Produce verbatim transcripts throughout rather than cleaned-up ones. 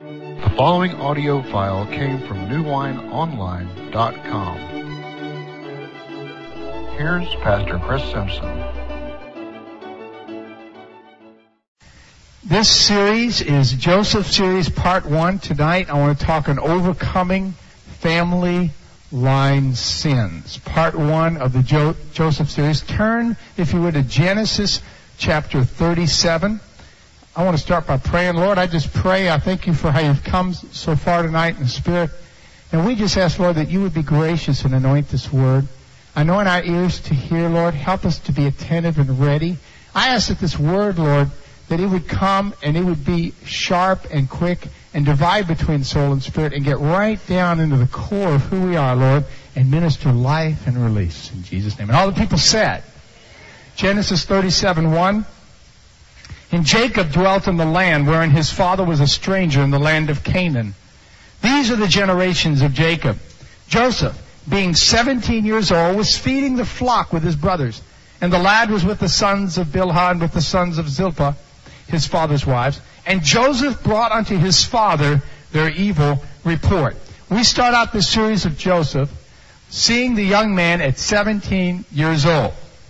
The following audio file came from new wine online dot com. Here's Pastor Chris Simpson. This series is Joseph Series Part one. Tonight I want to talk on overcoming family line sins. Part one of the jo- Joseph Series. Turn, if you would, to Genesis chapter thirty-seven. I want to start by praying. Lord, I just pray, I thank you for how you've come so far tonight in the Spirit. And we just ask, Lord, that you would be gracious and anoint this word. Anoint our ears to hear, Lord. Help us to be attentive and ready. I ask that this word, Lord, that it would come and it would be sharp and quick and divide between soul and spirit and get right down into the core of who we are, Lord, and minister life and release. In Jesus' name. And all the people said, Genesis thirty-seven one, and Jacob dwelt in the land wherein his father was a stranger in the land of Canaan. These are the generations of Jacob. Joseph, being seventeen years old, was feeding the flock with his brothers. And the lad was with the sons of Bilhah and with the sons of Zilpah, his father's wives. And Joseph brought unto his father their evil report. We start out this series of Joseph seeing the young man at seventeen years old.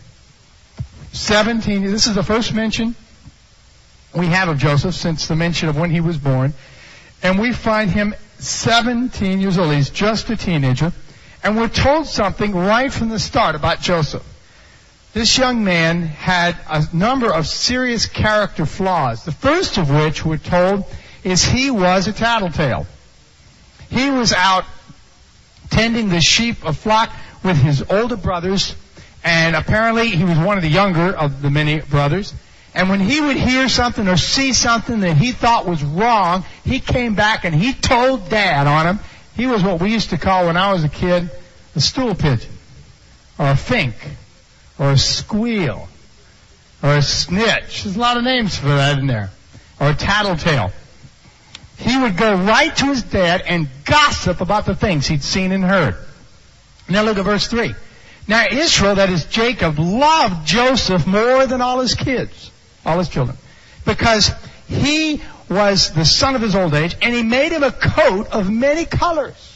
seventeen, this is the first mention we have of Joseph since the mention of when he was born. And we find him seventeen years old. He's just a teenager. And we're told something right from the start about Joseph. This young man had a number of serious character flaws. The first of which, we're told, is he was a tattletale. He was out tending the sheep of flock with his older brothers, and apparently he was one of the younger of the many brothers. And when he would hear something or see something that he thought was wrong, he came back and he told Dad on him. He was what we used to call, when I was a kid, a stool pigeon, or a fink, or a squeal, or a snitch. There's a lot of names for that in there. Or a tattletale. He would go right to his dad and gossip about the things he'd seen and heard. Now look at verse three. Now Israel, that is Jacob, loved Joseph more than all his kids, all his children, because he was the son of his old age, and he made him a coat of many colors.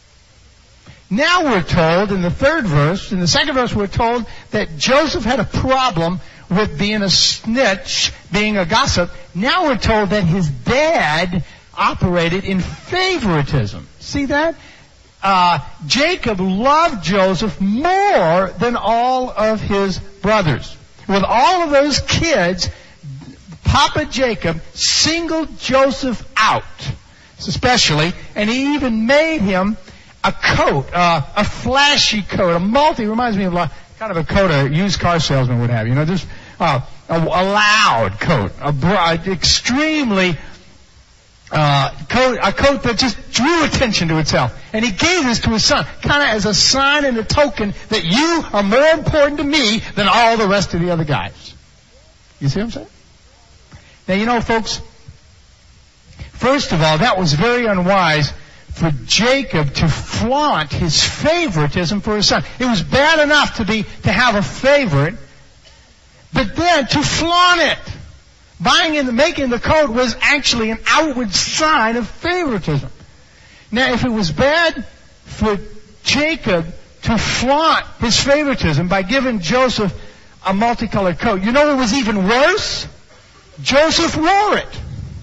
Now we're told in the third verse, in the second verse we're told that Joseph had a problem with being a snitch, being a gossip. Now we're told that his dad operated in favoritism. See that? Uh, Jacob loved Joseph more than all of his brothers. With all of those kids, Papa Jacob singled Joseph out, especially, and he even made him a coat, uh, a flashy coat, a multi, reminds me of a, kind of a coat a used car salesman would have, you know, just uh, a, a loud coat, a broad, extremely uh, coat, a coat that just drew attention to itself. And he gave this to his son, kind of as a sign and a token that you are more important to me than all the rest of the other guys. You see what I'm saying? Now, you know, folks, first of all, that was very unwise for Jacob to flaunt his favoritism for his son. It was bad enough to be, to have a favorite, but then to flaunt it. Buying and making the coat was actually an outward sign of favoritism. Now, if it was bad for Jacob to flaunt his favoritism by giving Joseph a multicolored coat, you know what was even worse? Joseph wore it.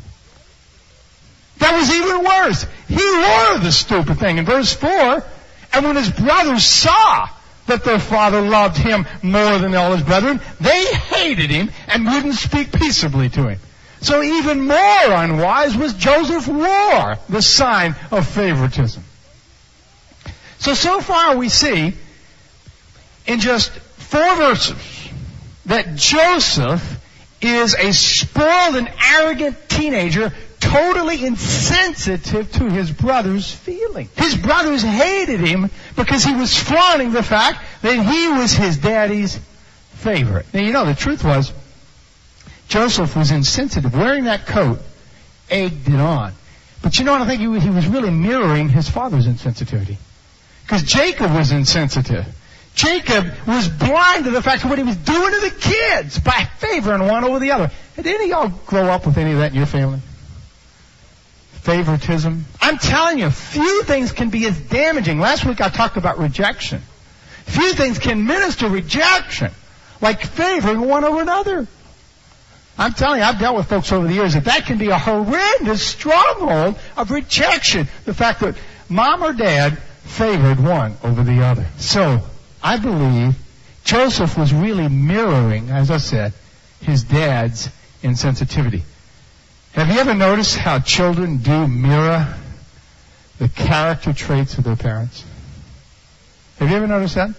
That was even worse. He wore the stupid thing. In verse four, and when his brothers saw that their father loved him more than all his brethren, they hated him and wouldn't speak peaceably to him. So even more unwise was Joseph wore the sign of favoritism. So, so far we see in just four verses that Joseph is a spoiled and arrogant teenager, totally insensitive to his brother's feelings. His brothers hated him because he was flaunting the fact that he was his daddy's favorite. Now, you know, the truth was, Joseph was insensitive. Wearing that coat egged it on. But you know what? I think he was really mirroring his father's insensitivity. Because Jacob was insensitive. Jacob was blind to the fact of what he was doing to the kids by favoring one over the other. Did any of y'all grow up with any of that in your family? favoritism. I'm telling you, few things can be as damaging. Last week I talked about rejection. Few things can minister rejection like favoring one over another. I'm telling you, I've dealt with folks over the years that that can be a horrendous stronghold of rejection. The fact that mom or dad favored one over the other. So, I believe Joseph was really mirroring, as I said, his dad's insensitivity. Have you ever noticed how children do mirror the character traits of their parents? Have you ever noticed that?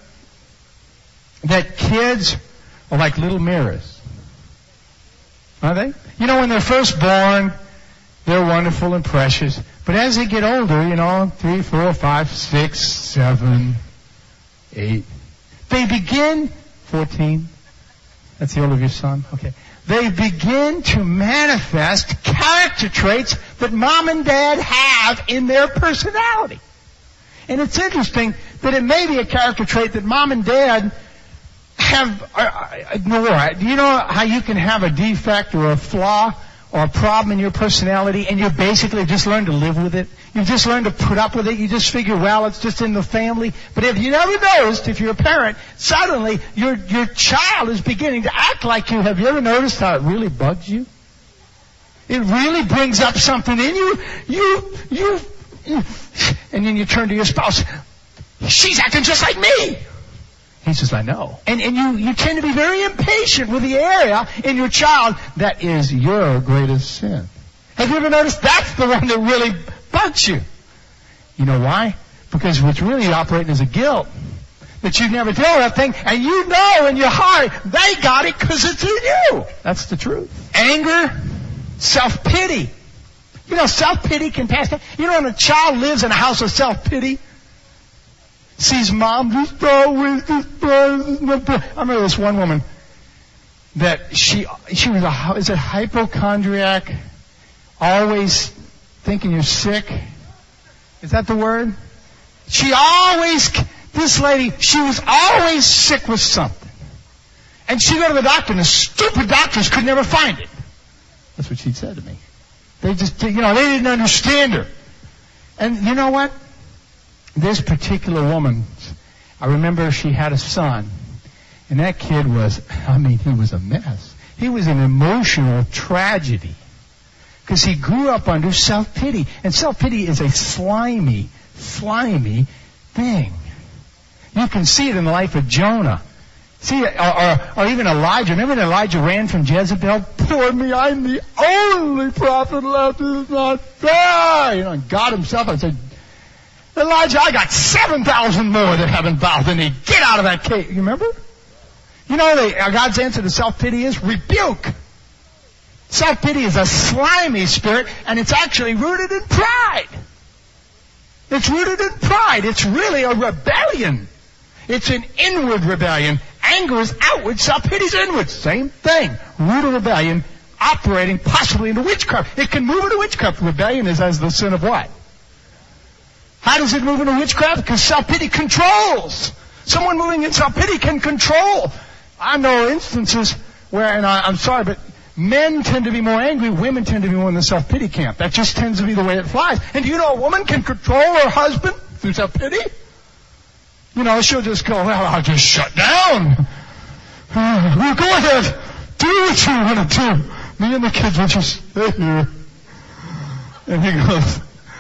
That kids are like little mirrors. Are they? You know, when they're first born, they're wonderful and precious. But as they get older, you know, three, four, five, six, seven, eight, they begin, fourteen, that's the older of your son, okay. They begin to manifest character traits that mom and dad have in their personality. And it's interesting that it may be a character trait that mom and dad have uh, ignore. Do you know how you can have a defect or a flaw or a problem in your personality and you basically just learn to live with it? You just learn to put up with it. You just figure, well, it's just in the family. But if you never noticed, if you're a parent, suddenly your your child is beginning to act like you. Have you ever noticed how it really bugs you? It really brings up something in you. You, you, you and then you turn to your spouse. She's acting just like me. He says, I know. And, and you, you tend to be very impatient with the area in your child that is your greatest sin. Have you ever noticed that's the one that really bugs you? You know why? Because what's really operating is a guilt. That you never dealt with that thing, and you know in your heart they got it because it's in you. That's the truth. Anger, self-pity. You know, self-pity can pass down. You know, when a child lives in a house of self-pity, sees mom just always just I remember this one woman that she she was a is it hypochondriac, always thinking you're sick. Is that the word? She always this lady she was always sick with something, and she'd go to the doctor, and the stupid doctors could never find it. That's what she said to me. They just you know they didn't understand her, and you know what? This particular woman, I remember she had a son, and that kid was, I mean, he was a mess. He was an emotional tragedy because he grew up under self-pity, and self-pity is a slimy, slimy thing. You can see it in the life of Jonah. See, or, or, or even Elijah. Remember when Elijah ran from Jezebel? Poor me, I'm the only prophet left who's not fair. You know, and God himself, I said, Elijah, I got seven thousand more that haven't bowed the knee. Get out of that cave. You remember? You know, the, God's answer to self-pity is rebuke. Self-pity is a slimy spirit, and it's actually rooted in pride. It's rooted in pride. It's really a rebellion. It's an inward rebellion. Anger is outward. Self-pity is inward. Same thing. Root of rebellion operating possibly into witchcraft. It can move into witchcraft. Rebellion is as the sin of what? How does it move into witchcraft? Because self-pity controls. Someone moving in self-pity can control. I know instances where, and I, I'm sorry, but men tend to be more angry, women tend to be more in the self-pity camp. That just tends to be the way it flies. And do you know a woman can control her husband through self-pity? You know, she'll just go, well, I'll just shut down. Uh, well, go ahead. Do what you want to do. Me and the kids will just stay here. And he goes,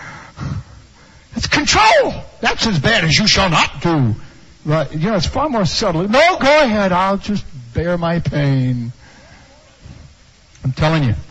it's control. That's as bad as you shall not do. Right? You know, it's far more subtle. No, go ahead. I'll just bear my pain. I'm telling you.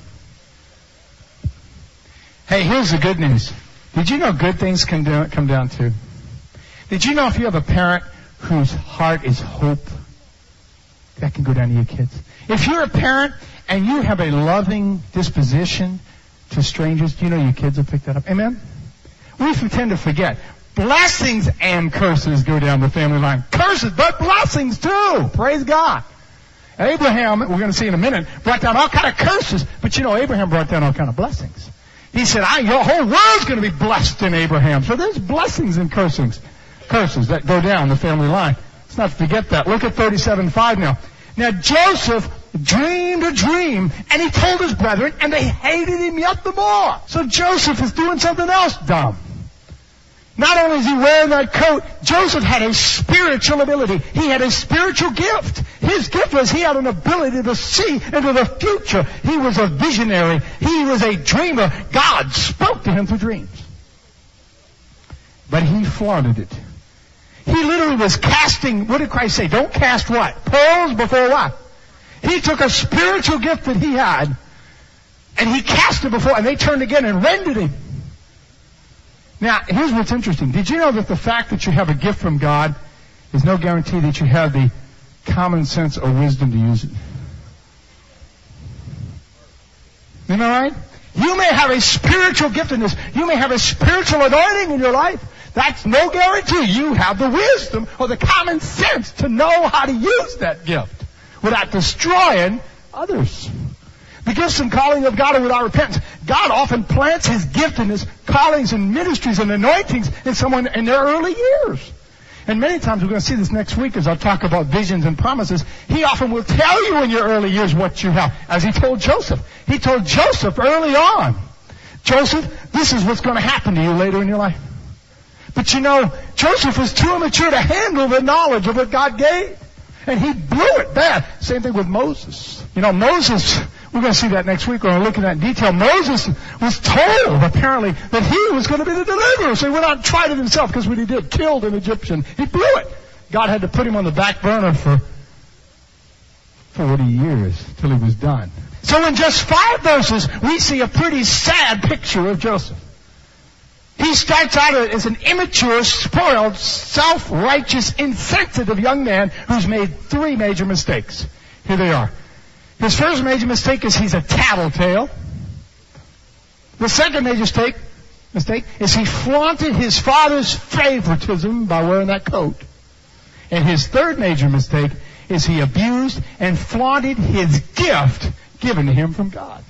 Hey, here's the good news. Did you know good things can do, come down to? Did you know if you have a parent whose heart is hope, that can go down to your kids? If you're a parent and you have a loving disposition to strangers, do you know your kids will pick that up? Amen? We tend to forget. Blessings and curses go down the family line. Curses, but blessings too. Praise God. Abraham, we're going to see in a minute, brought down all kind of curses, but you know Abraham brought down all kind of blessings. He said, I, your whole world's going to be blessed in Abraham. So there's blessings and cursings, curses that go down the family line. Let's not forget that. Look at thirty-seven five now. Now Joseph dreamed a dream, and he told his brethren, and they hated him yet the more. So Joseph is doing something else dumb. Not only is he wearing that coat, Joseph had a spiritual ability. He had a spiritual gift. His gift was he had an ability to see into the future. He was a visionary. He was a dreamer. God spoke to him through dreams. But he flaunted it. He literally was casting, what did Christ say? Don't cast what? Pearls before what? He took a spiritual gift that he had, and he cast it before, and they turned again and rended him. Now, here's what's interesting. Did you know that the fact that you have a gift from God is no guarantee that you have the common sense or wisdom to use it? Isn't that right? You may have a spiritual giftedness. You may have a spiritual anointing in your life. That's no guarantee you have the wisdom or the common sense to know how to use that gift without destroying others. The gifts and calling of God are without repentance. God often plants His gift and His callings and ministries and anointings in someone in their early years. And many times, we're going to see this next week as I'll talk about visions and promises, He often will tell you in your early years what you have. As He told Joseph. He told Joseph early on, Joseph, this is what's going to happen to you later in your life. But you know, Joseph was too immature to handle the knowledge of what God gave. And he blew it bad. Same thing with Moses. You know, Moses, we're going to see that next week. We're going to look at that in detail. Moses was told, apparently, that he was going to be the deliverer. So he went out and tried it himself, because what he did, killed an Egyptian. He blew it. God had to put him on the back burner for forty years till he was done. So in just five verses, we see a pretty sad picture of Joseph. He starts out as an immature, spoiled, self-righteous, insensitive young man who's made three major mistakes. Here they are. His first major mistake is he's a tattletale. The second major mistake, mistake is he flaunted his father's favoritism by wearing that coat. And his third major mistake is he abused and flaunted his gift given to him from God.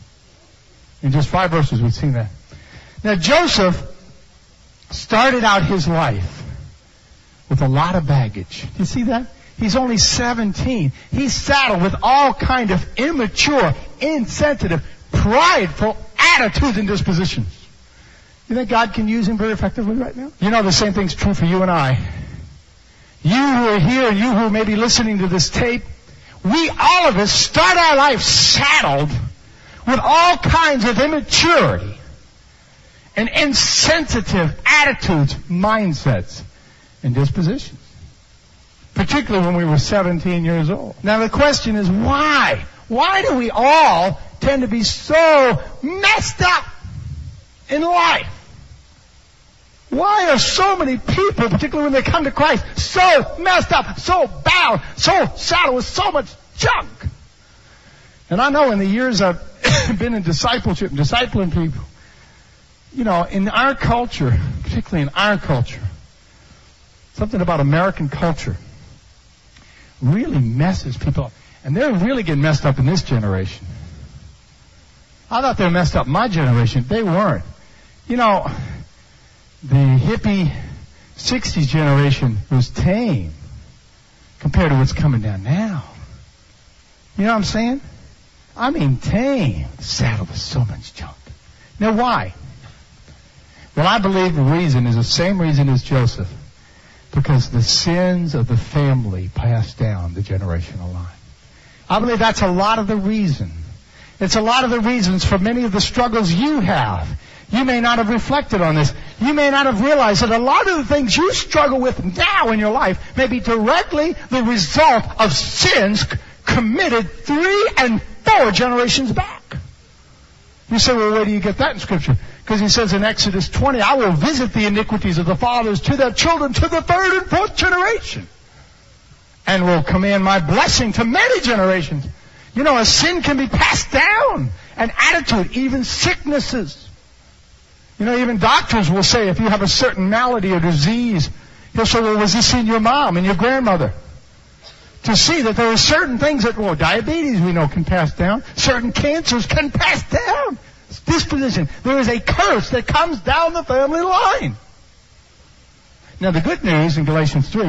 In just five verses, we've seen that. Now, Joseph started out his life with a lot of baggage. Do you see that? He's only seventeen. He's saddled with all kind of immature, insensitive, prideful attitudes and dispositions. You think God can use him very effectively right now? You know, the same thing's true for you and I. You who are here, and you who may be listening to this tape, we, all of us, start our life saddled with all kinds of immaturity and insensitive attitudes, mindsets, and dispositions. Particularly when we were seventeen years old. Now the question is, why? Why do we all tend to be so messed up in life? Why are so many people, particularly when they come to Christ, so messed up, so bound, so saddled with so much junk? And I know in the years I've been in discipleship and discipling people, you know, in our culture, particularly in our culture, something about American culture really messes people up. And they're really getting messed up in this generation. I thought they were messed up in my generation. They weren't. You know, the hippie sixties generation was tame compared to what's coming down now. You know what I'm saying? I mean tame. Saddled with so much junk. Now why? Well, I believe the reason is the same reason as Joseph. Because the sins of the family passed down the generational line. I believe that's a lot of the reason. It's a lot of the reasons for many of the struggles you have. You may not have reflected on this. You may not have realized that a lot of the things you struggle with now in your life may be directly the result of sins c- committed three and four generations back. You say, well, where do you get that in Scripture? Because he says in Exodus twenty, I will visit the iniquities of the fathers to their children to the third and fourth generation. And will command my blessing to many generations. You know, a sin can be passed down. An attitude, even sicknesses. You know, even doctors will say if you have a certain malady or disease, he'll say, well, was this in your mom and your grandmother? To see that there are certain things that, well, diabetes we know can pass down. Certain cancers can pass down. Disposition. There is a curse that comes down the family line. Now the good news in Galatians three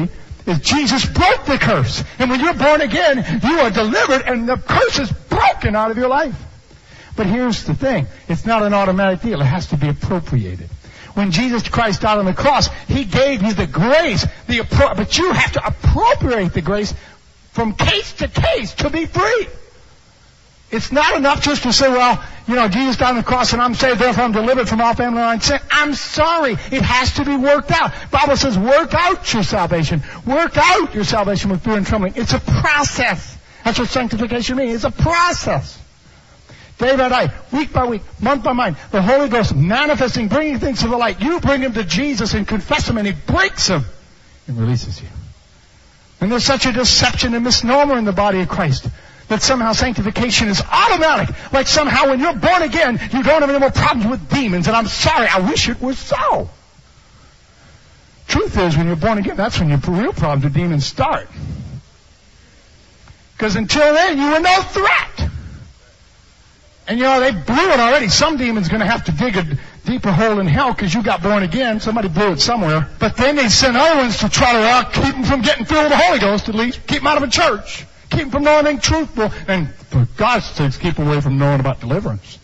is Jesus broke the curse. And when you're born again, you are delivered and the curse is broken out of your life. But here's the thing. It's not an automatic deal. It has to be appropriated. When Jesus Christ died on the cross, He gave you the grace, the appro- but you have to appropriate the grace from case to case to be free. It's not enough just to say, well, you know, Jesus died on the cross and I'm saved, therefore I'm delivered from all family line sin. I'm sorry. It has to be worked out. The Bible says, work out your salvation. Work out your salvation with fear and trembling. It's a process. That's what sanctification means. It's a process. Day by day, week by week, month by month, the Holy Ghost manifesting, bringing things to the light. You bring them to Jesus and confess them and He breaks them and releases you. And there's such a deception and misnomer in the body of Christ that somehow sanctification is automatic. Like somehow when you're born again, you don't have any more problems with demons. And I'm sorry, I wish it was so. Truth is, when you're born again, that's when your real problems with demons start. Because until then, you were no threat. And you know, they blew it already. Some demon's going to have to dig a deeper hole in hell because you got born again. Somebody blew it somewhere. But then they send other ones to try to uh, keep them from getting filled with the Holy Ghost, at least. Keep them out of a church. Keep them from knowing anything truthful. And for God's sakes, keep away from knowing about deliverance.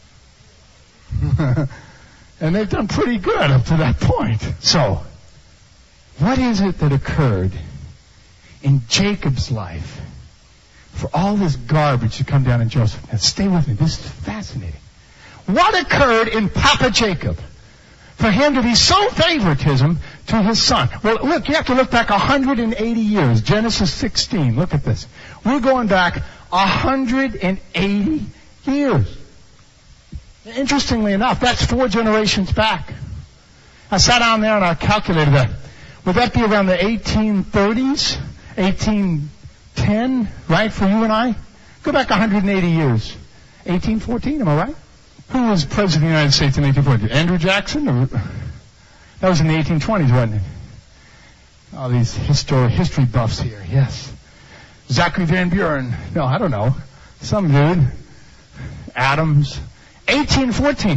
And they've done pretty good up to that point. So, what is it that occurred in Jacob's life for all this garbage to come down in Joseph? Now stay with me. This is fascinating. What occurred in Papa Jacob for him to be so favoritism to his son? Well, look, you have to look back one hundred eighty years. Genesis sixteen. Look at this. We're going back one hundred eighty years. Interestingly enough, that's four generations back. I sat down there and I calculated that. Would that be around the eighteen thirties? eighteen ten, right, for you and I? Go back one hundred eighty years. eighteen fourteen, am I right? Who was president of the United States in eighteen fourteen? Andrew Jackson? Or, that was in the eighteen twenties, wasn't it? All these history, history buffs here, yes. Zachary Van Buren. No, I don't know. Some dude. Adams. eighteen fourteen.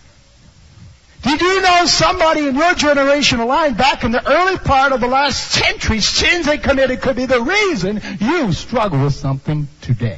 Did you know somebody in your generation alive back in the early part of the last century, sins they committed could be the reason you struggle with something today?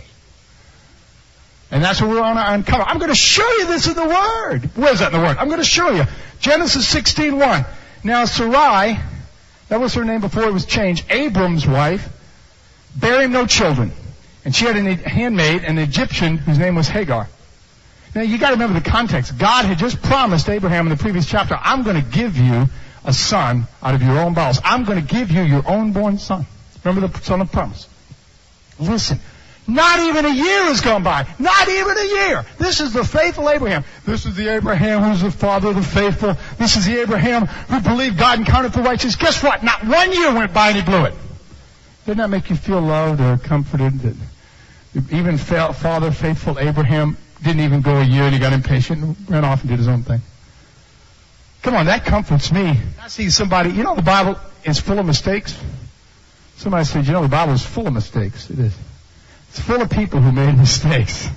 And that's what we're going to uncover. I'm going to show you this in the Word. Where's that in the Word? I'm going to show you. Genesis sixteen one. Now Sarai, that was her name before it was changed, Abram's wife, bare him no children. And she had a handmaid, an Egyptian, whose name was Hagar. Now, you got to remember the context. God had just promised Abraham in the previous chapter, I'm going to give you a son out of your own bowels. I'm going to give you your own born son. Remember the son of promise. Listen, not even a year has gone by. Not even a year. This is the faithful Abraham. This is the Abraham who's the father of the faithful. This is the Abraham who believed God and counted for righteous. Guess what? Not one year went by and he blew it. Didn't that make you feel loved or comforted that even father faithful Abraham didn't even go a year and he got impatient and ran off and did his own thing? Come on, that comforts me. I see somebody, you know the Bible is full of mistakes? Somebody said, you know the Bible is full of mistakes. It is. It's full of people who made mistakes.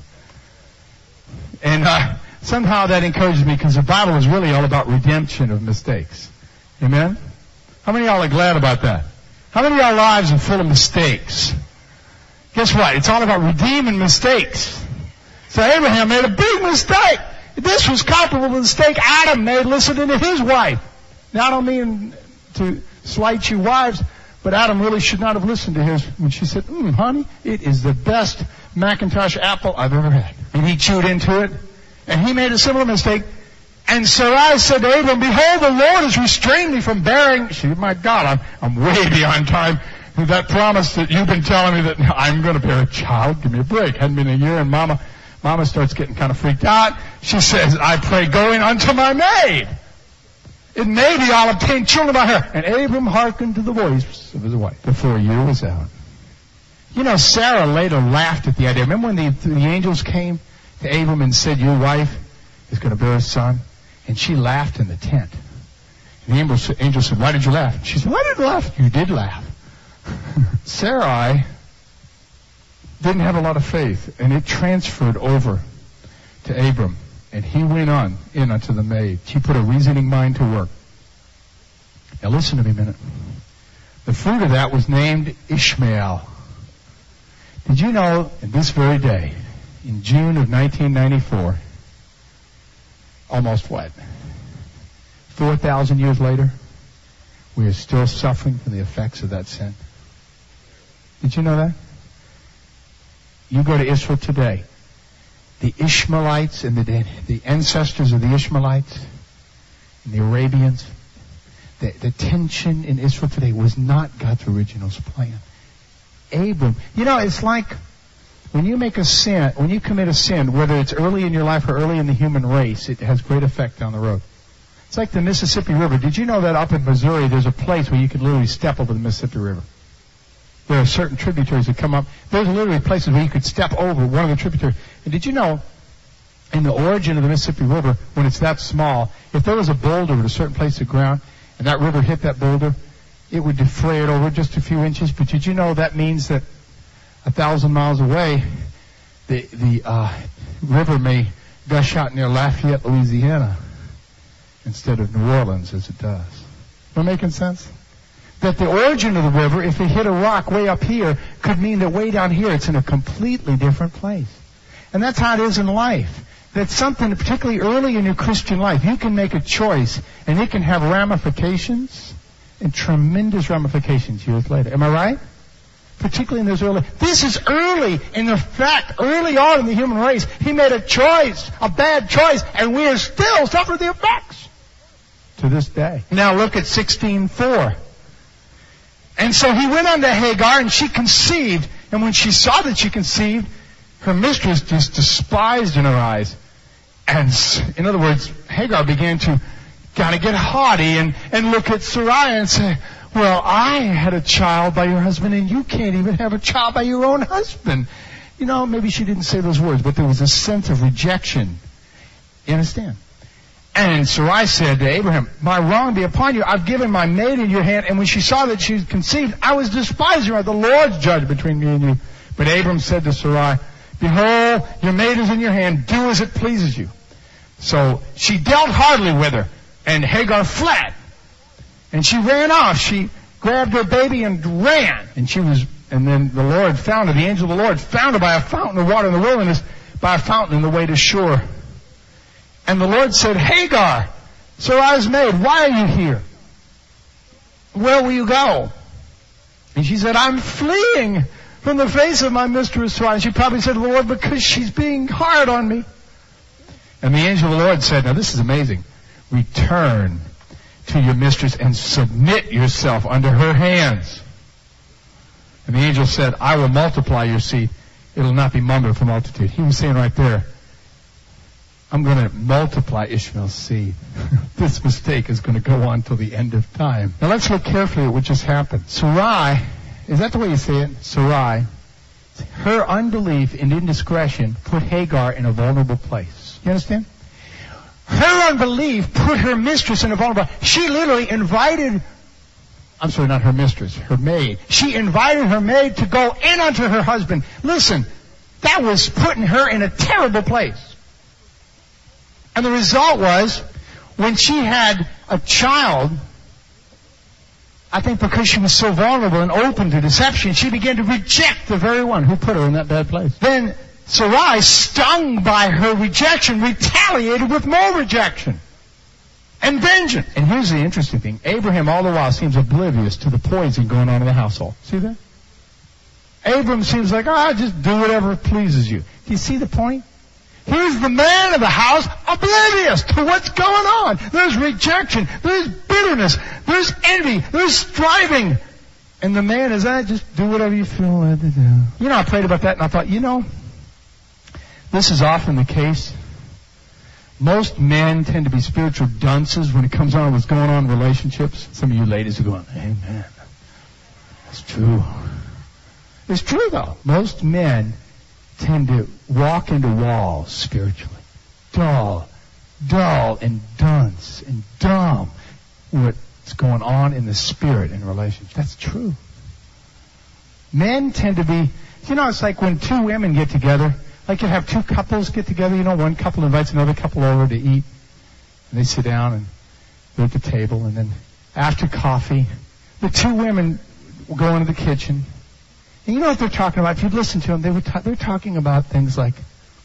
And uh, somehow that encourages me because the Bible is really all about redemption of mistakes. Amen? How many of y'all are glad about that? How many of our lives are full of mistakes? Guess what? It's all about redeeming mistakes. So Abraham made a big mistake. This was comparable to the mistake Adam made listening to his wife. Now, I don't mean to slight you wives, but Adam really should not have listened to his when she said, mm, honey, it is the best Macintosh apple I've ever had. And he chewed into it, and he made a similar mistake. And Sarai said to Abram, behold, the Lord has restrained me from bearing. She said, my God, I'm, I'm way beyond time. That promise that you've been telling me that I'm going to bear a child, give me a break. Hadn't been a year, and Mama, Mama starts getting kind of freaked out. She says, I pray going unto my maid. It may be I'll obtain children by her. And Abram hearkened to the voice of his wife before a year was out. You know, Sarah later laughed at the idea. Remember when the, the angels came to Abram and said, your wife is going to bear a son? And she laughed in the tent. And the angel, angel said, why did you laugh? She said, why did you laugh? You did laugh. Sarai didn't have a lot of faith, and it transferred over to Abram, and he went on in unto the maid. She put a reasoning mind to work. Now listen to me a minute. The fruit of that was named Ishmael. Did you know, in this very day, in June of nineteen ninety-four, almost what? four thousand years later, we are still suffering from the effects of that sin. Did you know that? You go to Israel today. The Ishmaelites and the, the ancestors of the Ishmaelites and the Arabians, the, the tension in Israel today was not God's original plan. Abram, you know, it's like when you make a sin, when you commit a sin, whether it's early in your life or early in the human race, it has great effect down the road. It's like the Mississippi River. Did you know that up in Missouri there's a place where you can literally step over the Mississippi River? There are certain tributaries that come up. There's literally places where you could step over one of the tributaries. And did you know, in the origin of the Mississippi River, when it's that small, if there was a boulder at a certain place of ground, and that river hit that boulder, it would defray it over just a few inches. But did you know that means that a thousand miles away, the the uh, river may gush out near Lafayette, Louisiana, instead of New Orleans as it does? Am I making sense? That the origin of the river, if it hit a rock way up here, could mean that way down here it's in a completely different place. And that's how it is in life. That's something, particularly early in your Christian life, you can make a choice, and it can have ramifications, and tremendous ramifications years later. Am I right? Particularly in those early... This is early in the fact, early on in the human race, he made a choice, a bad choice, and we are still suffering the effects to this day. Now look at sixteen four. And so he went unto Hagar, and she conceived, and when she saw that she conceived, her mistress just despised in her eyes. And in other words, Hagar began to kind of get haughty and, and look at Sarai and say, well, I had a child by your husband, and you can't even have a child by your own husband. You know, maybe she didn't say those words, but there was a sense of rejection. You understand? And Sarai said to Abraham, my wrong be upon you. I've given my maid in your hand. And when she saw that she was conceived, I was despising her. The Lord's judge between me and you. But Abram said to Sarai, behold, your maid is in your hand. Do as it pleases you. So she dealt hardly with her, and Hagar fled. And she ran off. She grabbed her baby and ran. And she was, and then the Lord found her. The angel of the Lord found her by a fountain of water in the wilderness, by a fountain in the way to shore. And the Lord said, Hagar, Sarai's maid, why are you here? Where will you go? And she said, I'm fleeing from the face of my mistress Sarai. And she probably said to the Lord, because she's being hard on me. And the angel of the Lord said, now this is amazing. Return to your mistress and submit yourself under her hands. And the angel said, I will multiply your seed. It will not be numbered for multitude. He was saying right there, I'm going to multiply Ishmael's seed. This mistake is going to go on till the end of time. Now let's look carefully at what just happened. Sarai, is that the way you say it? Sarai, her unbelief and indiscretion put Hagar in a vulnerable place. You understand? Her unbelief put her mistress in a vulnerable... She literally invited... I'm sorry, not her mistress, her maid. She invited her maid to go in unto her husband. Listen, that was putting her in a terrible place. And the result was, when she had a child, I think because she was so vulnerable and open to deception, she began to reject the very one who put her in that bad place. Then Sarai, stung by her rejection, retaliated with more rejection and vengeance. And here's the interesting thing. Abraham all the while seems oblivious to the poison going on in the household. See that? Abram seems like, oh, just do whatever pleases you. Do you see the point? Here's the man of the house oblivious to what's going on. There's rejection. There's bitterness. There's envy. There's striving. And the man is, I just do whatever you feel like to do. You know, I prayed about that and I thought, you know, this is often the case. Most men tend to be spiritual dunces when it comes on what's going on in relationships. Some of you ladies are going, amen. That's true. It's true though. Most men tend to walk into walls spiritually. Dull, dull and dunce and dumb. What's going on in the spirit in relationships. That's true. Men tend to be, you know, it's like when two women get together, like you have two couples get together, you know, one couple invites another couple over to eat, and they sit down and they're at the table, and then after coffee, the two women go into the kitchen. And you know what they're talking about? If you'd listen to them, they were ta- they're talking about things like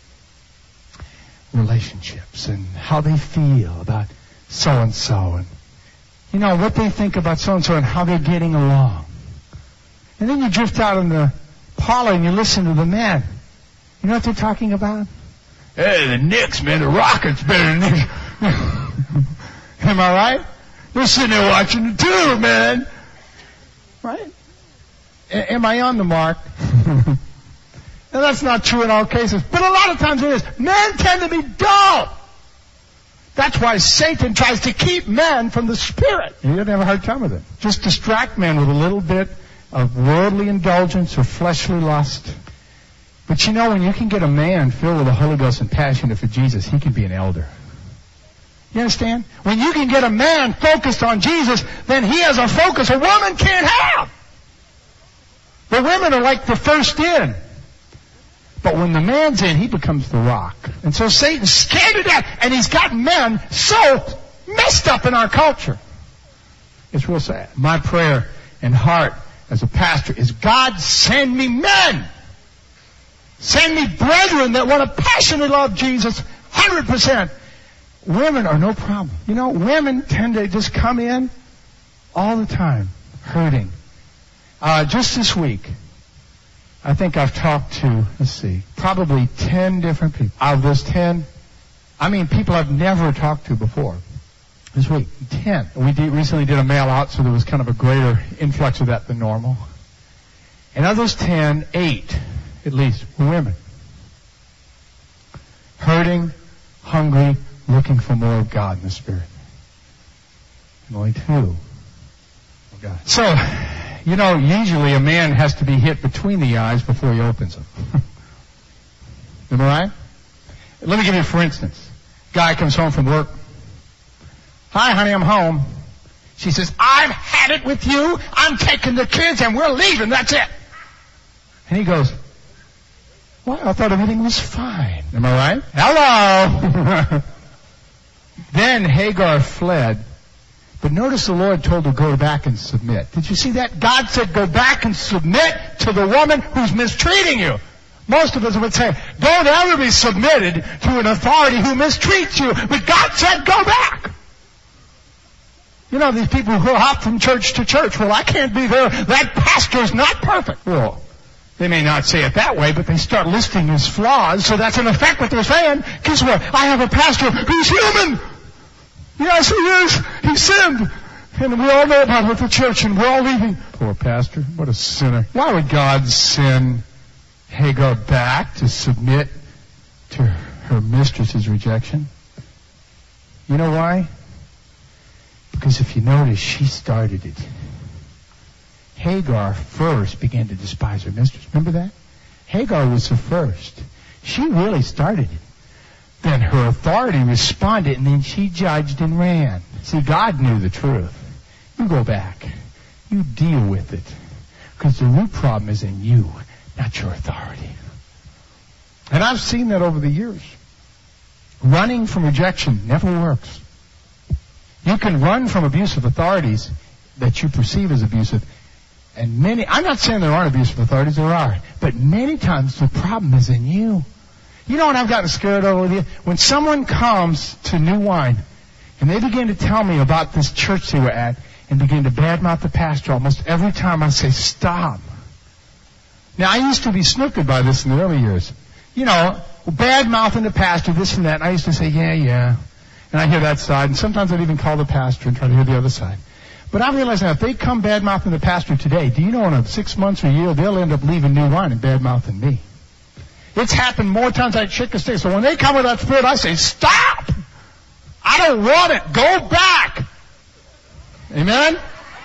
relationships and how they feel about so-and-so and, you know, what they think about so-and-so and how they're getting along. And then you drift out in the parlor and you listen to the men. You know what they're talking about? Hey, the Knicks, man, the Rockets better than the Knicks. Am I right? They're sitting there watching the two, man. Right? A- am I on the mark? Now, that's not true in all cases, but a lot of times it is. Men tend to be dull. That's why Satan tries to keep men from the Spirit. You don't have a hard time with it. Just distract men with a little bit of worldly indulgence or fleshly lust. But you know, when you can get a man filled with the Holy Ghost and passionate for Jesus, he can be an elder. You understand? When you can get a man focused on Jesus, then he has a focus a woman can't have. The women are like the first in. But when the man's in, he becomes the rock. And so Satan's scared to death, and he's got men so messed up in our culture. It's real sad. My prayer and heart as a pastor is, God, send me men. Send me brethren that want to passionately love Jesus one hundred percent. Women are no problem. You know, women tend to just come in all the time, hurting. Uh, just this week, I think I've talked to, let's see, probably ten different people. Out of those ten, I mean people I've never talked to before. This week, ten. We did, recently did a mail out, so there was kind of a greater influx of that than normal. And of those ten, eight, at least, were women. Hurting, hungry, looking for more of God in the Spirit. And only two of God. So, you know, usually a man has to be hit between the eyes before he opens them. Am I right? Let me give you, for instance, guy comes home from work. Hi, honey, I'm home. She says, I've had it with you. I'm taking the kids and we're leaving. That's it. And he goes, well, I thought everything was fine. Am I right? Hello. Then Hagar fled. But notice the Lord told her to go back and submit. Did you see that? God said, go back and submit to the woman who's mistreating you. Most of us would say, don't ever be submitted to an authority who mistreats you. But God said, go back. You know, these people who hop from church to church. Well, I can't be there. That pastor's not perfect. Well, they may not say it that way, but they start listing his flaws. So that's in effect what they're saying. Guess what? I have a pastor who's human. Yes, he is. He sinned. And we all know about it at the church, and we're all leaving. Poor pastor. What a sinner. Why would God send Hagar back to submit to her mistress's rejection? You know why? Because if you notice, she started it. Hagar first began to despise her mistress. Remember that? Hagar was the first. She really started it. Then her authority responded, and then she judged and ran. See, God knew the truth. You go back. You deal with it. Because the root problem is in you, not your authority. And I've seen that over the years. Running from rejection never works. You can run from abusive authorities that you perceive as abusive. And many, I'm not saying there aren't abusive authorities, there are. But many times the problem is in you. You know what I've gotten scared over with you? When someone comes to New Wine and they begin to tell me about this church they were at and begin to badmouth the pastor almost every time, I say, stop. Now, I used to be snookered by this in the early years. You know, badmouthing the pastor, this and that. And I used to say, yeah, yeah. And I hear that side. And sometimes I'd even call the pastor and try to hear the other side. But I realize now, if they come badmouthing the pastor today, do you know in a six months or a year, they'll end up leaving New Wine and badmouthing me. It's happened more times than I shake a stick. So when they come with that spirit, I say, stop! I don't want it. Go back. Amen?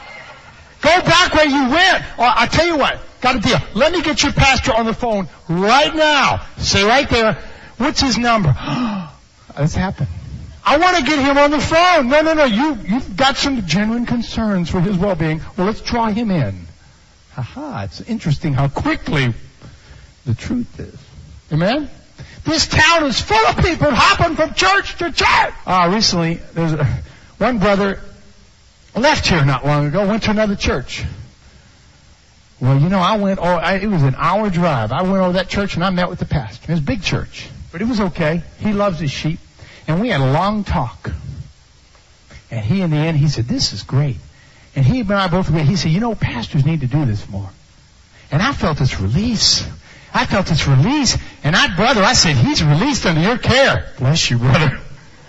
Go back where you went. Or I tell you what, got a deal. Let me get your pastor on the phone right now. Say right there, what's his number? That's happened. I want to get him on the phone. No, no, no. You, you've got some genuine concerns for his well-being. Well, let's draw him in. Ha-ha. It's interesting how quickly the truth is. Amen? This town is full of people hopping from church to church. Uh, recently, there's a, one brother left here not long ago, went to another church. Well, you know, I went, oh, I, it was an hour drive. I went over to that church and I met with the pastor. It was a big church, but it was okay. He loves his sheep. And we had a long talk. And he, in the end, he said, this is great. And he and I both agreed. He said, you know, pastors need to do this more. And I felt this release. I felt this release. And I, brother, I said, he's released under your care. Bless you, brother.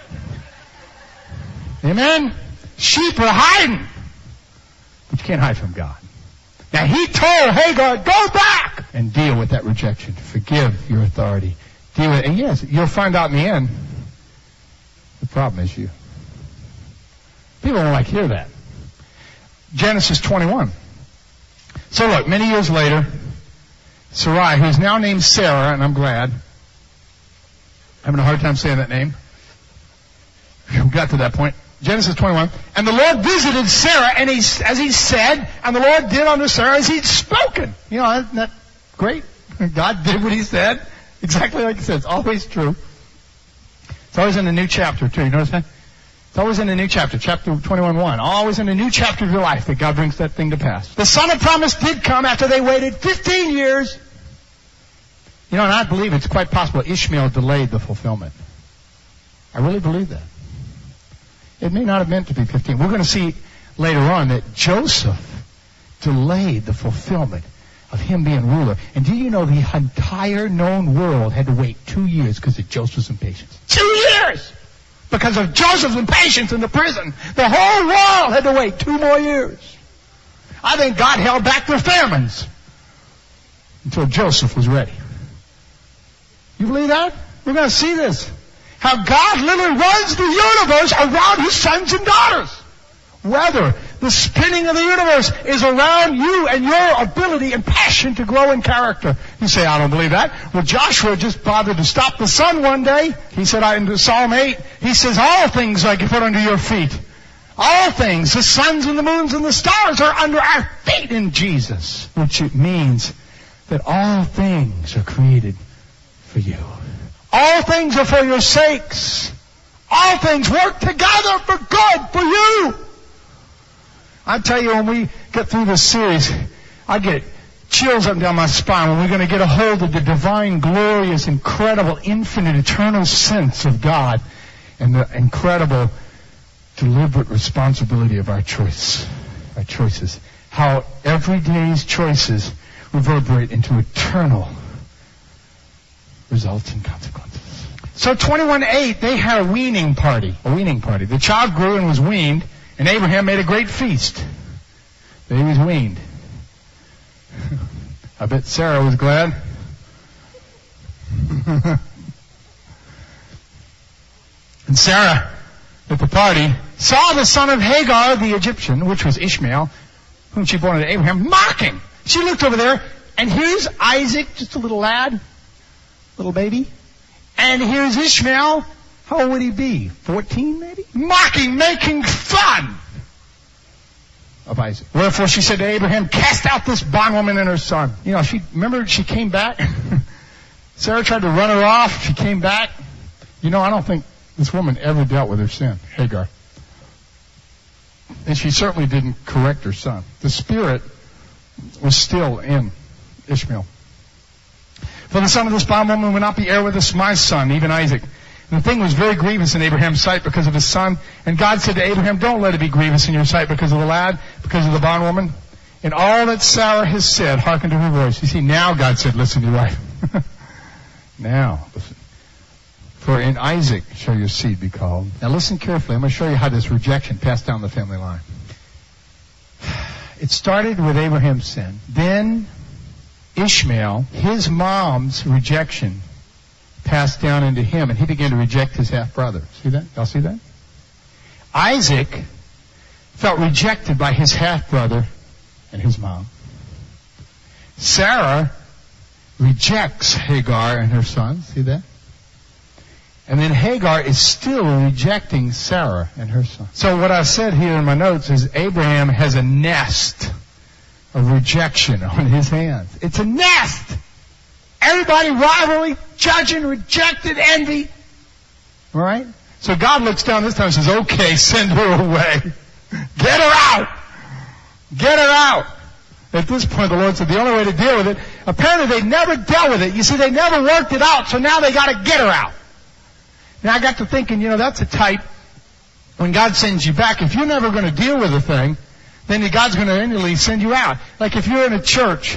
Amen? Sheep are hiding. But you can't hide from God. Now, he told Hagar, go back and deal with that rejection. Forgive your authority. Deal with it. And yes, you'll find out in the end, the problem is you. People don't like to hear that. Genesis twenty-one. So look, many years later, Sarai, who is now named Sarah, and I'm glad, having a hard time saying that name. We got to that point. Genesis twenty-one. And the Lord visited Sarah, and he, as he said, and the Lord did unto Sarah as he'd spoken. You know, isn't that great? God did what he said. Exactly like he said. It's always true. It's always in a new chapter, too. You notice that? It's always in a new chapter, chapter twenty-one one. Always in a new chapter of your life that God brings that thing to pass. The son of promise did come after they waited fifteen years. You know, and I believe it's quite possible Ishmael delayed the fulfillment. I really believe that. It may not have meant to be fifteen. We're going to see later on that Joseph delayed the fulfillment of him being ruler. And do you know the entire known world had to wait two years because of Joseph's impatience? Two years! Because of Joseph's impatience in the prison. The whole world had to wait two more years. I think God held back the famines until Joseph was ready. You believe that? We're going to see this. How God literally runs the universe around his sons and daughters. Whether the spinning of the universe is around you and your ability and passion to grow in character. You say, I don't believe that. Well, Joshua just bothered to stop the sun one day. He said, I, in Psalm eight, he says, all things I can put under your feet. All things, the suns and the moons and the stars are under our feet in Jesus. Which it means that all things are created for you. All things are for your sakes. All things work together for good for you. I tell you, when we get through this series, I get chills up and down my spine when we're going to get a hold of the divine, glorious, incredible, infinite, eternal sense of God and the incredible, deliberate responsibility of our choice, our choices. How every day's choices reverberate into eternal results and consequences. So twenty-one eight, they had a weaning party. A weaning party. The child grew and was weaned, and Abraham made a great feast. That he was weaned. I bet Sarah was glad. And Sarah, at the party, saw the son of Hagar, the Egyptian, which was Ishmael, whom she bore unto Abraham, mocking. She looked over there, and here's Isaac, just a little lad, little baby. And here's Ishmael. How old would he be? Fourteen, maybe? Mocking, making fun of Isaac. Wherefore she said to Abraham, cast out this bondwoman and her son. You know, she, remember she came back? Sarah tried to run her off. She came back. You know, I don't think this woman ever dealt with her sin, Hagar. And she certainly didn't correct her son. The spirit was still in Ishmael. For the son of this bondwoman will not be heir with us, my son, even Isaac. And the thing was very grievous in Abraham's sight because of his son. And God said to Abraham, don't let it be grievous in your sight because of the lad, because of the bondwoman. In all that Sarah has said, hearken to her voice. You see, now God said, listen to your wife. Now, listen. For in Isaac shall your seed be called. Now listen carefully. I'm going to show you how this rejection passed down the family line. It started with Abraham's sin. Then Ishmael, his mom's rejection, passed down into him, and he began to reject his half-brother. See that? Y'all see that? Isaac felt rejected by his half-brother and his mom. Sarah rejects Hagar and her son. See that? And then Hagar is still rejecting Sarah and her son. So what I said here in my notes is Abraham has a nest of rejection on his hands. It's a nest. Everybody rivalry, judging, rejected, envy. All right? So God looks down this time and says, okay, send her away. Get her out. Get her out. At this point, the Lord said the only way to deal with it, apparently they never dealt with it. You see, they never worked it out, so now they got to get her out. Now I got to thinking, you know, that's a type. When God sends you back, if you're never going to deal with a thing, then God's going to endlessly send you out. Like if you're in a church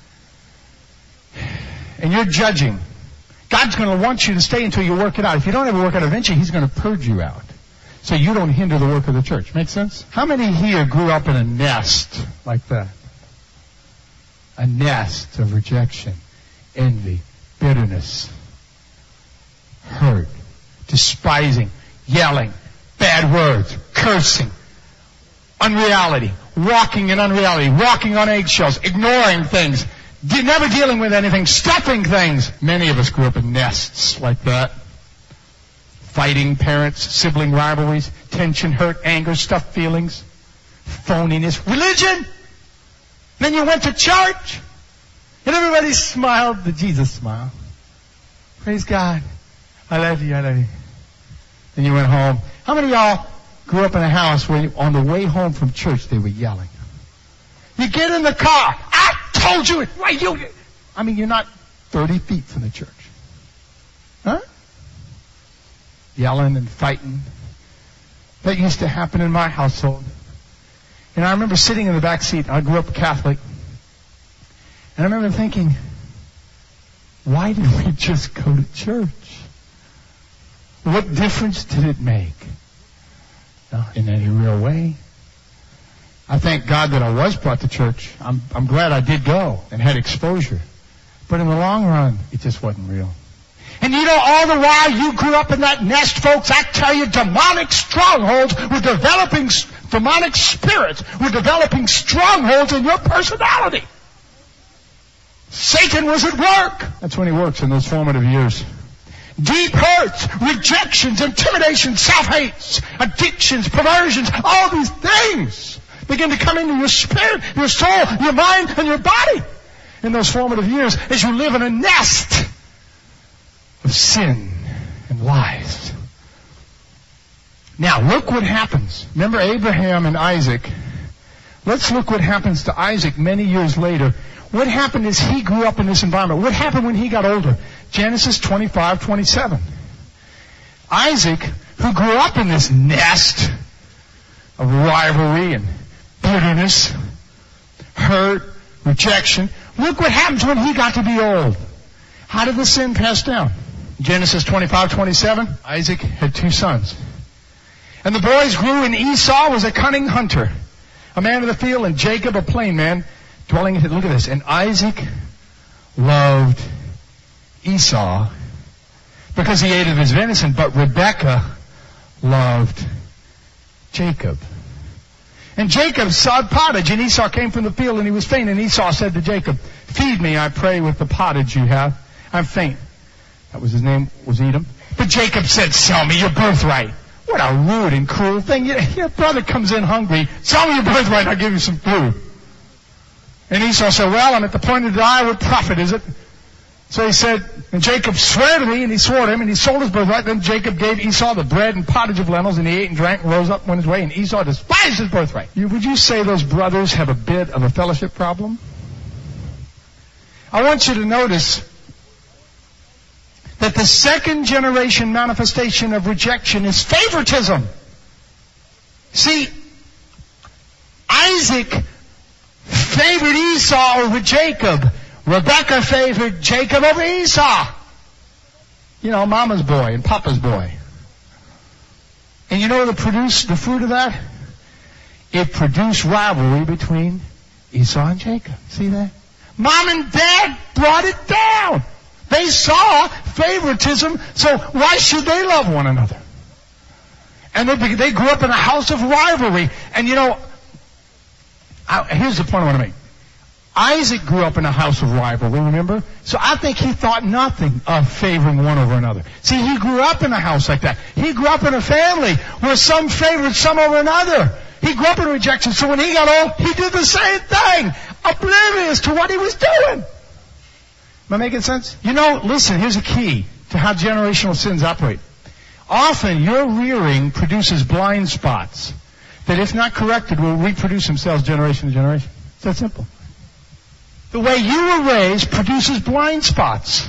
and you're judging, God's going to want you to stay until you work it out. If you don't ever work it out, eventually He's going to purge you out, so you don't hinder the work of the church. Make sense? How many here grew up in a nest like that? A nest of rejection, envy, bitterness, hurt, despising, yelling, bad words, cursing, unreality, walking in unreality, walking on eggshells, ignoring things, de- never dealing with anything, stuffing things. Many of us grew up in nests like that. Fighting parents, sibling rivalries, tension, hurt, anger, stuffed feelings, phoniness, religion. Then you went to church, and everybody smiled, the Jesus smile. Praise God. I love you, I love you. Then you went home. How many of y'all grew up in a house where you, on the way home from church they were yelling? You get in the car, I told you it, why you, I mean, you're not thirty feet from the church. Huh? Yelling and fighting. That used to happen in my household. And I remember sitting in the back seat. I grew up Catholic. And I remember thinking, why did we just go to church? What difference did it make? Not in any real way. I thank God that I was brought to church. I'm, I'm glad I did go and had exposure. But in the long run, it just wasn't real. And you know, all the while you grew up in that nest, folks, I tell you, demonic strongholds were developing, demonic spirits were developing strongholds in your personality. Satan was at work. That's when he works in those formative years. Deep hurts, rejections, intimidations, self-hates, addictions, perversions, all these things begin to come into your spirit, your soul, your mind, and your body in those formative years as you live in a nest of sin and lies. Now, look what happens. Remember Abraham and Isaac? Let's look what happens to Isaac many years later. What happened is he grew up in this environment. What happened when he got older? Genesis twenty-five twenty-seven. Isaac, who grew up in this nest of rivalry and bitterness, hurt, rejection, look what happens when he got to be old. How did the sin pass down? Genesis twenty-five twenty-seven, Isaac had two sons. And the boys grew, and Esau was a cunning hunter, a man of the field, and Jacob a plain man, dwelling in, look at this, and Isaac loved Esau because he ate of his venison, but Rebekah loved Jacob. And Jacob sawed pottage, and Esau came from the field, and he was faint, and Esau said to Jacob, feed me, I pray, with the pottage you have. I'm faint. That was his name, was Edom. But Jacob said, sell me your birthright. What a rude and cruel thing. Your, your brother comes in hungry, sell me your birthright, I'll give you some food. And Esau said, well, I'm at the point to die, what profit is it? So he said, and Jacob swore to me, and he swore to him, and he sold his birthright. Then Jacob gave Esau the bread and pottage of lentils, and he ate and drank and rose up, went his way, and Esau despised his birthright. You, would you say those brothers have a bit of a fellowship problem? I want you to notice that the second generation manifestation of rejection is favoritism. See, Isaac favored Esau over Jacob. Rebekah favored Jacob over Esau. You know, mama's boy and papa's boy. And you know the produce, the fruit of that? It produced rivalry between Esau and Jacob. See that? Mom and dad brought it down. They saw favoritism, so why should they love one another? And they, they grew up in a house of rivalry. And you know, I, here's the point I want to make. Isaac grew up in a house of rivalry, remember? So I think he thought nothing of favoring one over another. See, he grew up in a house like that. He grew up in a family where some favored some over another. He grew up in rejection, so when he got old, he did the same thing, oblivious to what he was doing. Am I making sense? You know, listen, here's a key to how generational sins operate. Often your rearing produces blind spots that, if not corrected, will reproduce themselves generation to generation. It's that simple. the way you were raised produces blind spots.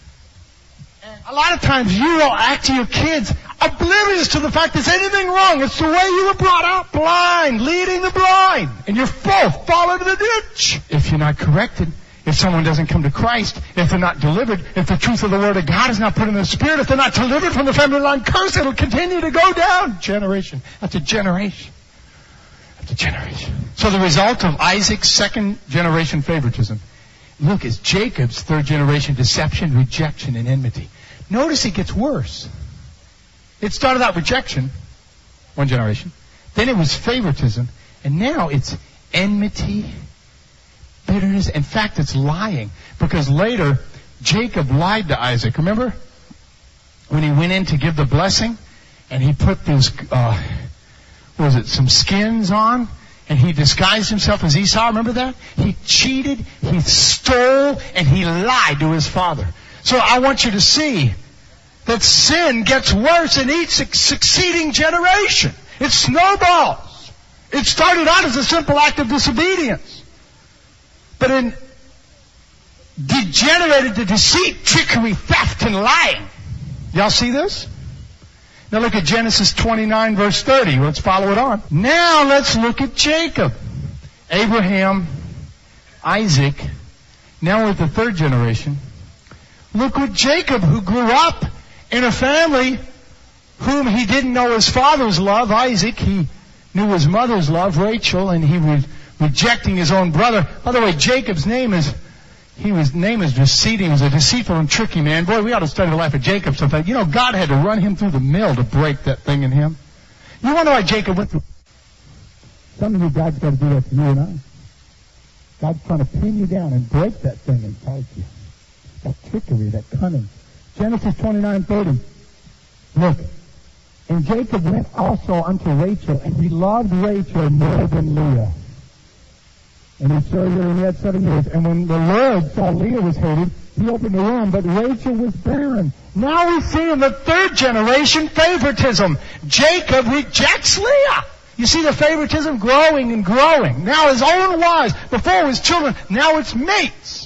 And a lot of times you will act to your kids oblivious to the fact there's anything wrong. It's the way you were brought up, blind, leading the blind. And you're both fall into the ditch. If you're not corrected, if someone doesn't come to Christ, if they're not delivered, if the truth of the Word of God is not put in their spirit, if they're not delivered from the family line curse, it'll continue to go down. Generation after generation after generation. So the result of Isaac's second generation favoritism, look, is Jacob's third generation deception, rejection, and enmity. Notice it gets worse. It started out rejection, one generation. Then it was favoritism. And now it's enmity, bitterness. In fact, it's lying. Because later, Jacob lied to Isaac. Remember? When he went in to give the blessing, and he put those, uh, what was it, some skins on, and he disguised himself as Esau. Remember that? He cheated, he stole, and he lied to his father. So I want you to see that sin gets worse in each succeeding generation. It snowballs. It started out as a simple act of disobedience, but it degenerated to deceit, trickery, theft, and lying. Y'all see this? Now look at Genesis twenty-nine, verse thirty. Let's follow it on. Now let's look at Jacob. Abraham, Isaac. Now we're at the third generation. Look at Jacob, who grew up in a family whom he didn't know his father's love, Isaac. He knew his mother's love, Rachel, and he was rejecting his own brother. By the way, Jacob's name is, he was, name is deceiving. He was a deceitful and tricky man. Boy, we ought to study the life of Jacob sometime. You know, God had to run him through the mill to break that thing in him. You wonder why Jacob went through. Some of you, God's got to do that to you and I. God's trying to pin you down and break that thing inside you. That trickery, that cunning. Genesis twenty-nine thirty. Look, and Jacob went also unto Rachel, and he loved Rachel more than Leah. And he served her, and he had seven years. And when the Lord saw Leah was hated, he opened the womb, but Rachel was barren. Now we see in the third generation favoritism. Jacob rejects Leah. You see the favoritism growing and growing. Now his own wives, before it was children, now it's mates.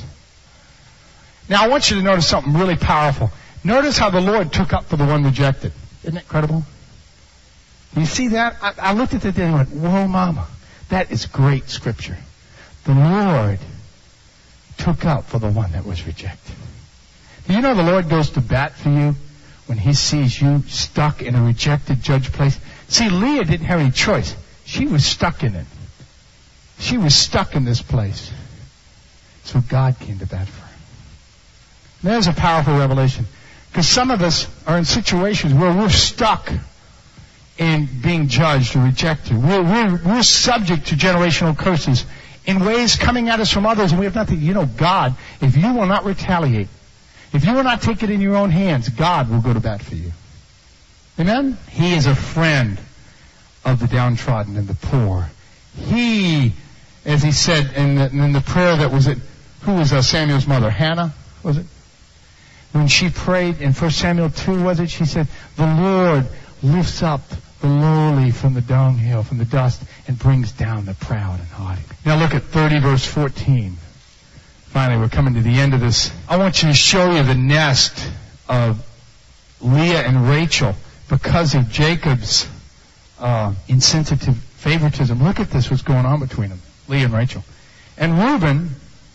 Now I want you to notice something really powerful. Notice how the Lord took up for the one rejected. Isn't that incredible? You see that? I, I looked at that and went, whoa, mama. That is great scripture. The Lord took up for the one that was rejected. Do you know the Lord goes to bat for you when he sees you stuck in a rejected judge place? See, Leah didn't have any choice. She was stuck in it. She was stuck in this place. So God came to bat for her. There's a powerful revelation. Because some of us are in situations where we're stuck in being judged or rejected. We're, we're, we're subject to generational curses in ways coming at us from others, and we have nothing. You know, God, if you will not retaliate, if you will not take it in your own hands, God will go to bat for you. Amen? He is a friend of the downtrodden and the poor. He, as he said in the, in the prayer that was it, who was uh, Samuel's mother? Hannah, was it? When she prayed in First Samuel two, was it? She said, the Lord lifts up the lowly from the dunghill, from the dust, and brings down the proud and haughty. Now look at thirty, verse fourteen. Finally, we're coming to the end of this. I want you to show you the nest of Leah and Rachel because of Jacob's uh, insensitive favoritism. Look at this, what's going on between them, Leah and Rachel. And Reuben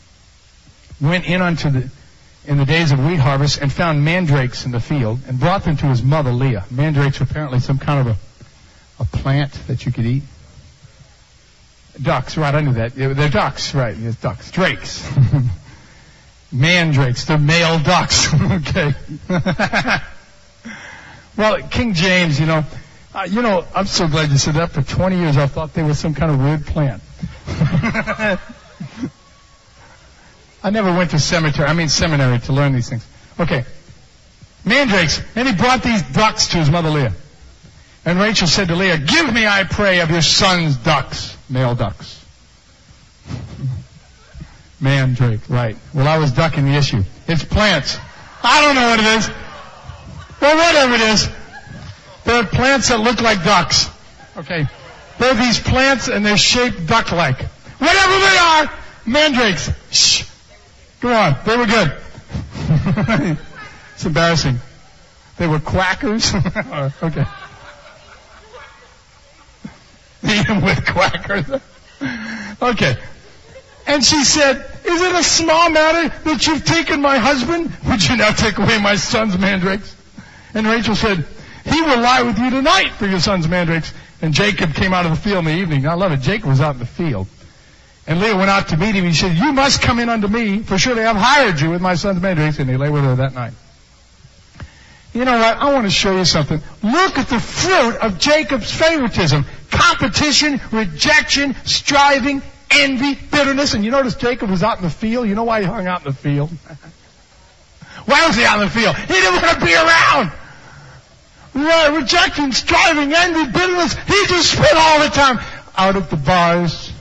went in unto the in the days of wheat harvest and found mandrakes in the field and brought them to his mother Leah. Mandrakes are apparently some kind of a, a plant that you could eat. Ducks, right, I knew that. They're ducks, right, yes, ducks. Drakes. Mandrakes, they're male ducks. Okay. Well, King James, you know, uh, you know, I'm so glad you said that. For twenty years I thought they were some kind of weird plant. I never went to cemetery, I mean seminary to learn these things. Okay. Mandrakes. And he brought these ducks to his mother Leah. And Rachel said to Leah, give me, I pray, of your son's ducks. Male ducks. Mandrake, right. Well, I was ducking the issue. It's plants. I don't know what it is. Well, whatever it is. There are plants that look like ducks. Okay. There are these plants and they're shaped duck-like. Whatever they are, mandrakes. Shh. Go on. They were good. It's embarrassing. They were quackers. Okay. Eating with quackers. Okay. And she said, is it a small matter that you've taken my husband? Would you now take away my son's mandrakes? And Rachel said, he will lie with you tonight for your son's mandrakes. And Jacob came out of the field in the evening. I love it. Jacob was out in the field. And Leah went out to meet him. He said, you must come in unto me, for surely I've hired you with my son's mandrakes. And they lay with her that night. You know what? I want to show you something. Look at the fruit of Jacob's favoritism. Competition, rejection, striving, envy, bitterness. And you notice Jacob was out in the field. You know why he hung out in the field? Why was he out in the field? He didn't want to be around. Right, rejection, striving, envy, bitterness. He just spent all the time out at the bars.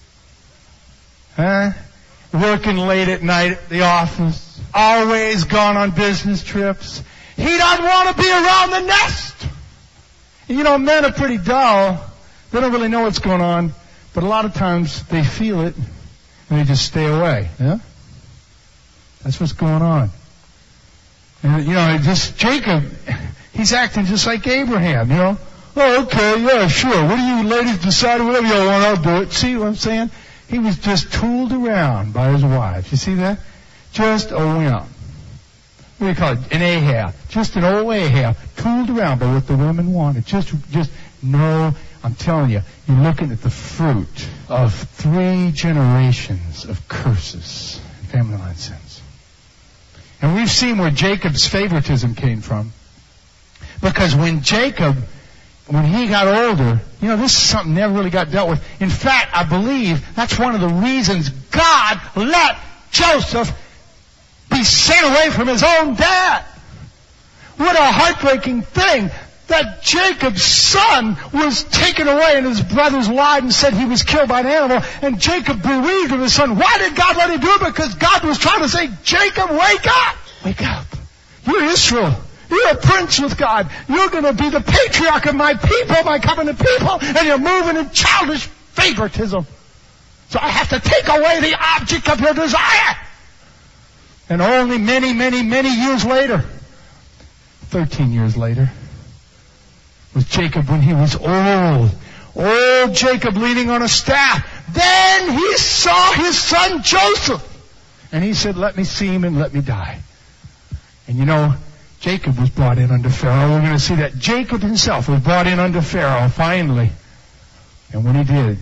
Huh? Working late at night at the office. Always gone on business trips. He doesn't want to be around the nest. And you know, men are pretty dull. They don't really know what's going on. But a lot of times they feel it and they just stay away. Yeah? That's what's going on. And you know, just Jacob, he's acting just like Abraham, you know. Oh, okay, yeah, sure. What do you ladies decide? Whatever you want, I'll do it. See what I'm saying? He was just tooled around by his wife. You see that? Just a wimp. What do you call it? An Ahab. Just an old Ahab. Tooled around by what the women wanted. Just, just, no, I'm telling you, you're looking at the fruit of three generations of curses, family line sins. And we've seen where Jacob's favoritism came from. Because when Jacob, when he got older, you know, this is something never really got dealt with. In fact, I believe that's one of the reasons God let Joseph be sent away from his own dad. What a heartbreaking thing that Jacob's son was taken away and his brothers lied and said he was killed by an animal, and Jacob bereaved of his son. Why did God let him do it? Because God was trying to say, Jacob, wake up! Wake up. You're Israel. You're a prince with God. You're going to be the patriarch of my people, my covenant people, and you're moving in childish favoritism. So I have to take away the object of your desire. And only many, many, many years later, thirteen years later, was Jacob when he was old. Old Jacob leaning on a staff. Then he saw his son Joseph. And he said, let me see him and let me die. And you know, Jacob was brought in under Pharaoh. We're going to see that Jacob himself was brought in under Pharaoh finally. And when he did,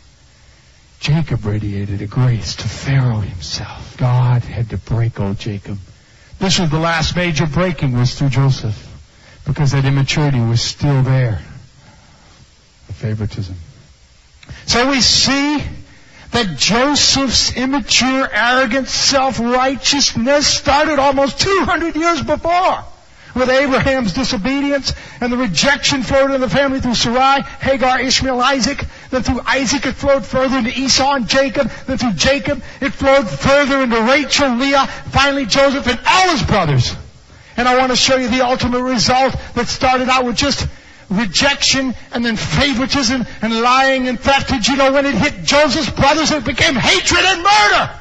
Jacob radiated a grace to Pharaoh himself. God had to break old Jacob. This was the last major breaking, was through Joseph. Because that immaturity was still there. The favoritism. So we see that Joseph's immature, arrogant self-righteousness started almost two hundred years before. With Abraham's disobedience and the rejection flowed into the family through Sarai, Hagar, Ishmael, Isaac. Then through Isaac it flowed further into Esau and Jacob. Then through Jacob it flowed further into Rachel, Leah, finally Joseph and all his brothers. And I want to show you the ultimate result that started out with just rejection and then favoritism and lying and theft. Did you know when it hit Joseph's brothers it became hatred and murder?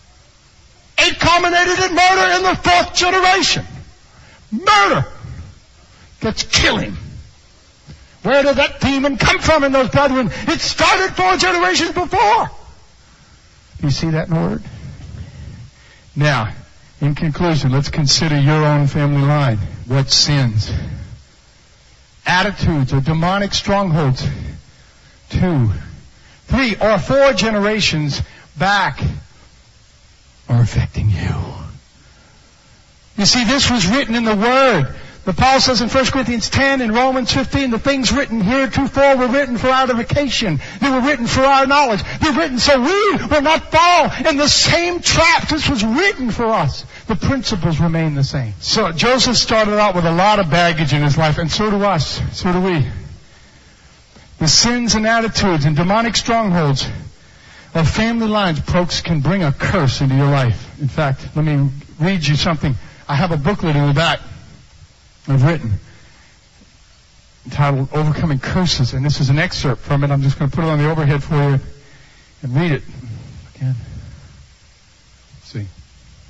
It culminated in murder in the fourth generation. Murder. That's killing. Where did that demon come from in those brethren? It started four generations before. You see that in the Word? Now, in conclusion, let's consider your own family line. What sins? Attitudes or demonic strongholds. Two, three, or four generations back are affecting you. You see, this was written in the Word. But Paul says in First Corinthians ten and Romans fifteen, the things written heretofore were written for our edification. They were written for our knowledge. They're written so we will not fall in the same traps. This was written for us. The principles remain the same. So Joseph started out with a lot of baggage in his life, and so do us. So do we. The sins and attitudes and demonic strongholds of family lines, folks, can bring a curse into your life. In fact, let me read you something. I have a booklet in the back I've written entitled Overcoming Curses, and this is an excerpt from it. I'm just going to put it on the overhead for you and read it. Again. Let's see.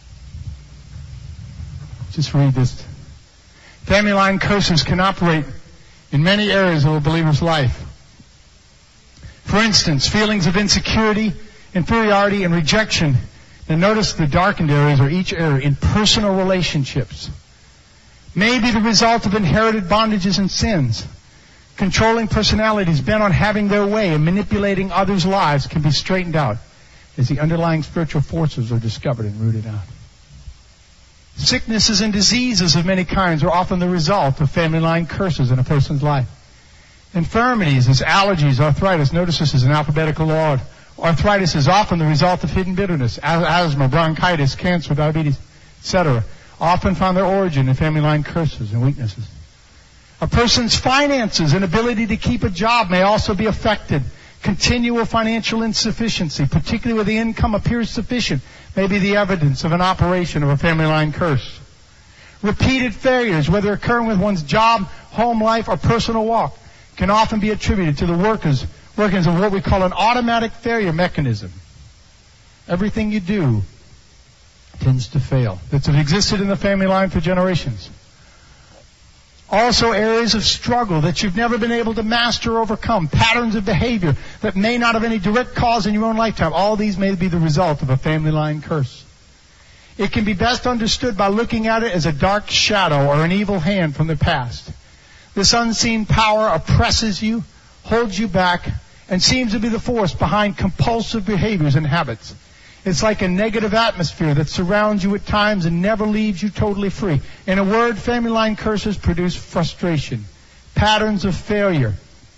Just read this. Family line curses can operate in many areas of a believer's life. For instance, feelings of insecurity, inferiority, and rejection. And notice the darkened areas are each area in personal relationships. May be the result of inherited bondages and sins. Controlling personalities bent on having their way and manipulating others' lives can be straightened out as the underlying spiritual forces are discovered and rooted out. Sicknesses and diseases of many kinds are often the result of family line curses in a person's life. Infirmities as allergies, arthritis. Notice this is an alphabetical order. Arthritis is often the result of hidden bitterness, asthma, bronchitis, cancer, diabetes, et cetera. Often find their origin in family line curses and weaknesses. A person's finances and ability to keep a job may also be affected. Continual financial insufficiency, particularly where the income appears sufficient, may be the evidence of an operation of a family line curse. Repeated failures, whether occurring with one's job, home life, or personal walk, can often be attributed to the workers, workings of what we call an automatic failure mechanism. Everything you do tends to fail. That's existed in the family line for generations. Also areas of struggle that you've never been able to master or overcome. Patterns of behavior that may not have any direct cause in your own lifetime. All these may be the result of a family line curse. It can be best understood by looking at it as a dark shadow or an evil hand from the past. This unseen power oppresses you, holds you back, and seems to be the force behind compulsive behaviors and habits. It's like a negative atmosphere that surrounds you at times and never leaves you totally free. In a word, family line curses produce frustration, patterns of failure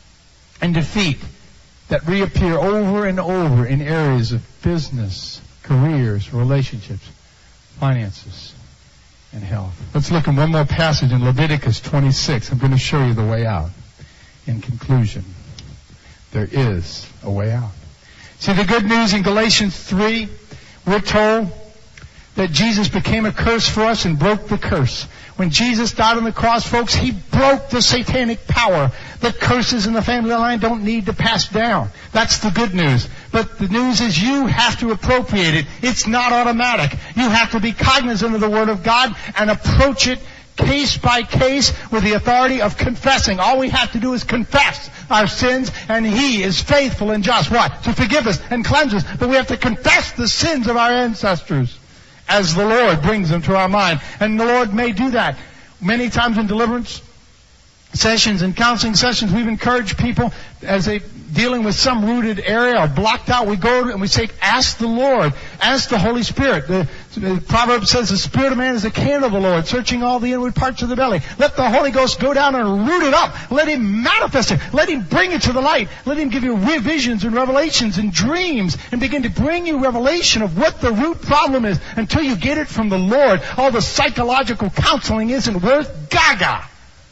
and defeat that reappear over and over in areas of business, careers, relationships, finances, and health. Let's look at one more passage in Leviticus twenty-six. I'm going to show you the way out. In conclusion, there is a way out. See, the good news in Galatians three, we're told that Jesus became a curse for us and broke the curse. When Jesus died on the cross, folks, He broke the satanic power. The curses in the family line don't need to pass down. That's the good news. But the news is you have to appropriate it. It's not automatic. You have to be cognizant of the Word of God and approach it case by case with the authority of confessing. All we have to do is confess our sins, and He is faithful and just. What? To forgive us and cleanse us. But we have to confess the sins of our ancestors as the Lord brings them to our mind. And the Lord may do that. Many times in deliverance sessions and counseling sessions, we've encouraged people as they dealing with some rooted area or blocked out, we go and we say, ask the Lord, ask the Holy Spirit. The, the proverb says the spirit of man is the candle of the Lord, searching all the inward parts of the belly. Let the Holy Ghost go down and root it up. Let Him manifest it. Let Him bring it to the light. Let Him give you visions and revelations and dreams and begin to bring you revelation of what the root problem is until you get it from the Lord. All the psychological counseling isn't worth gaga.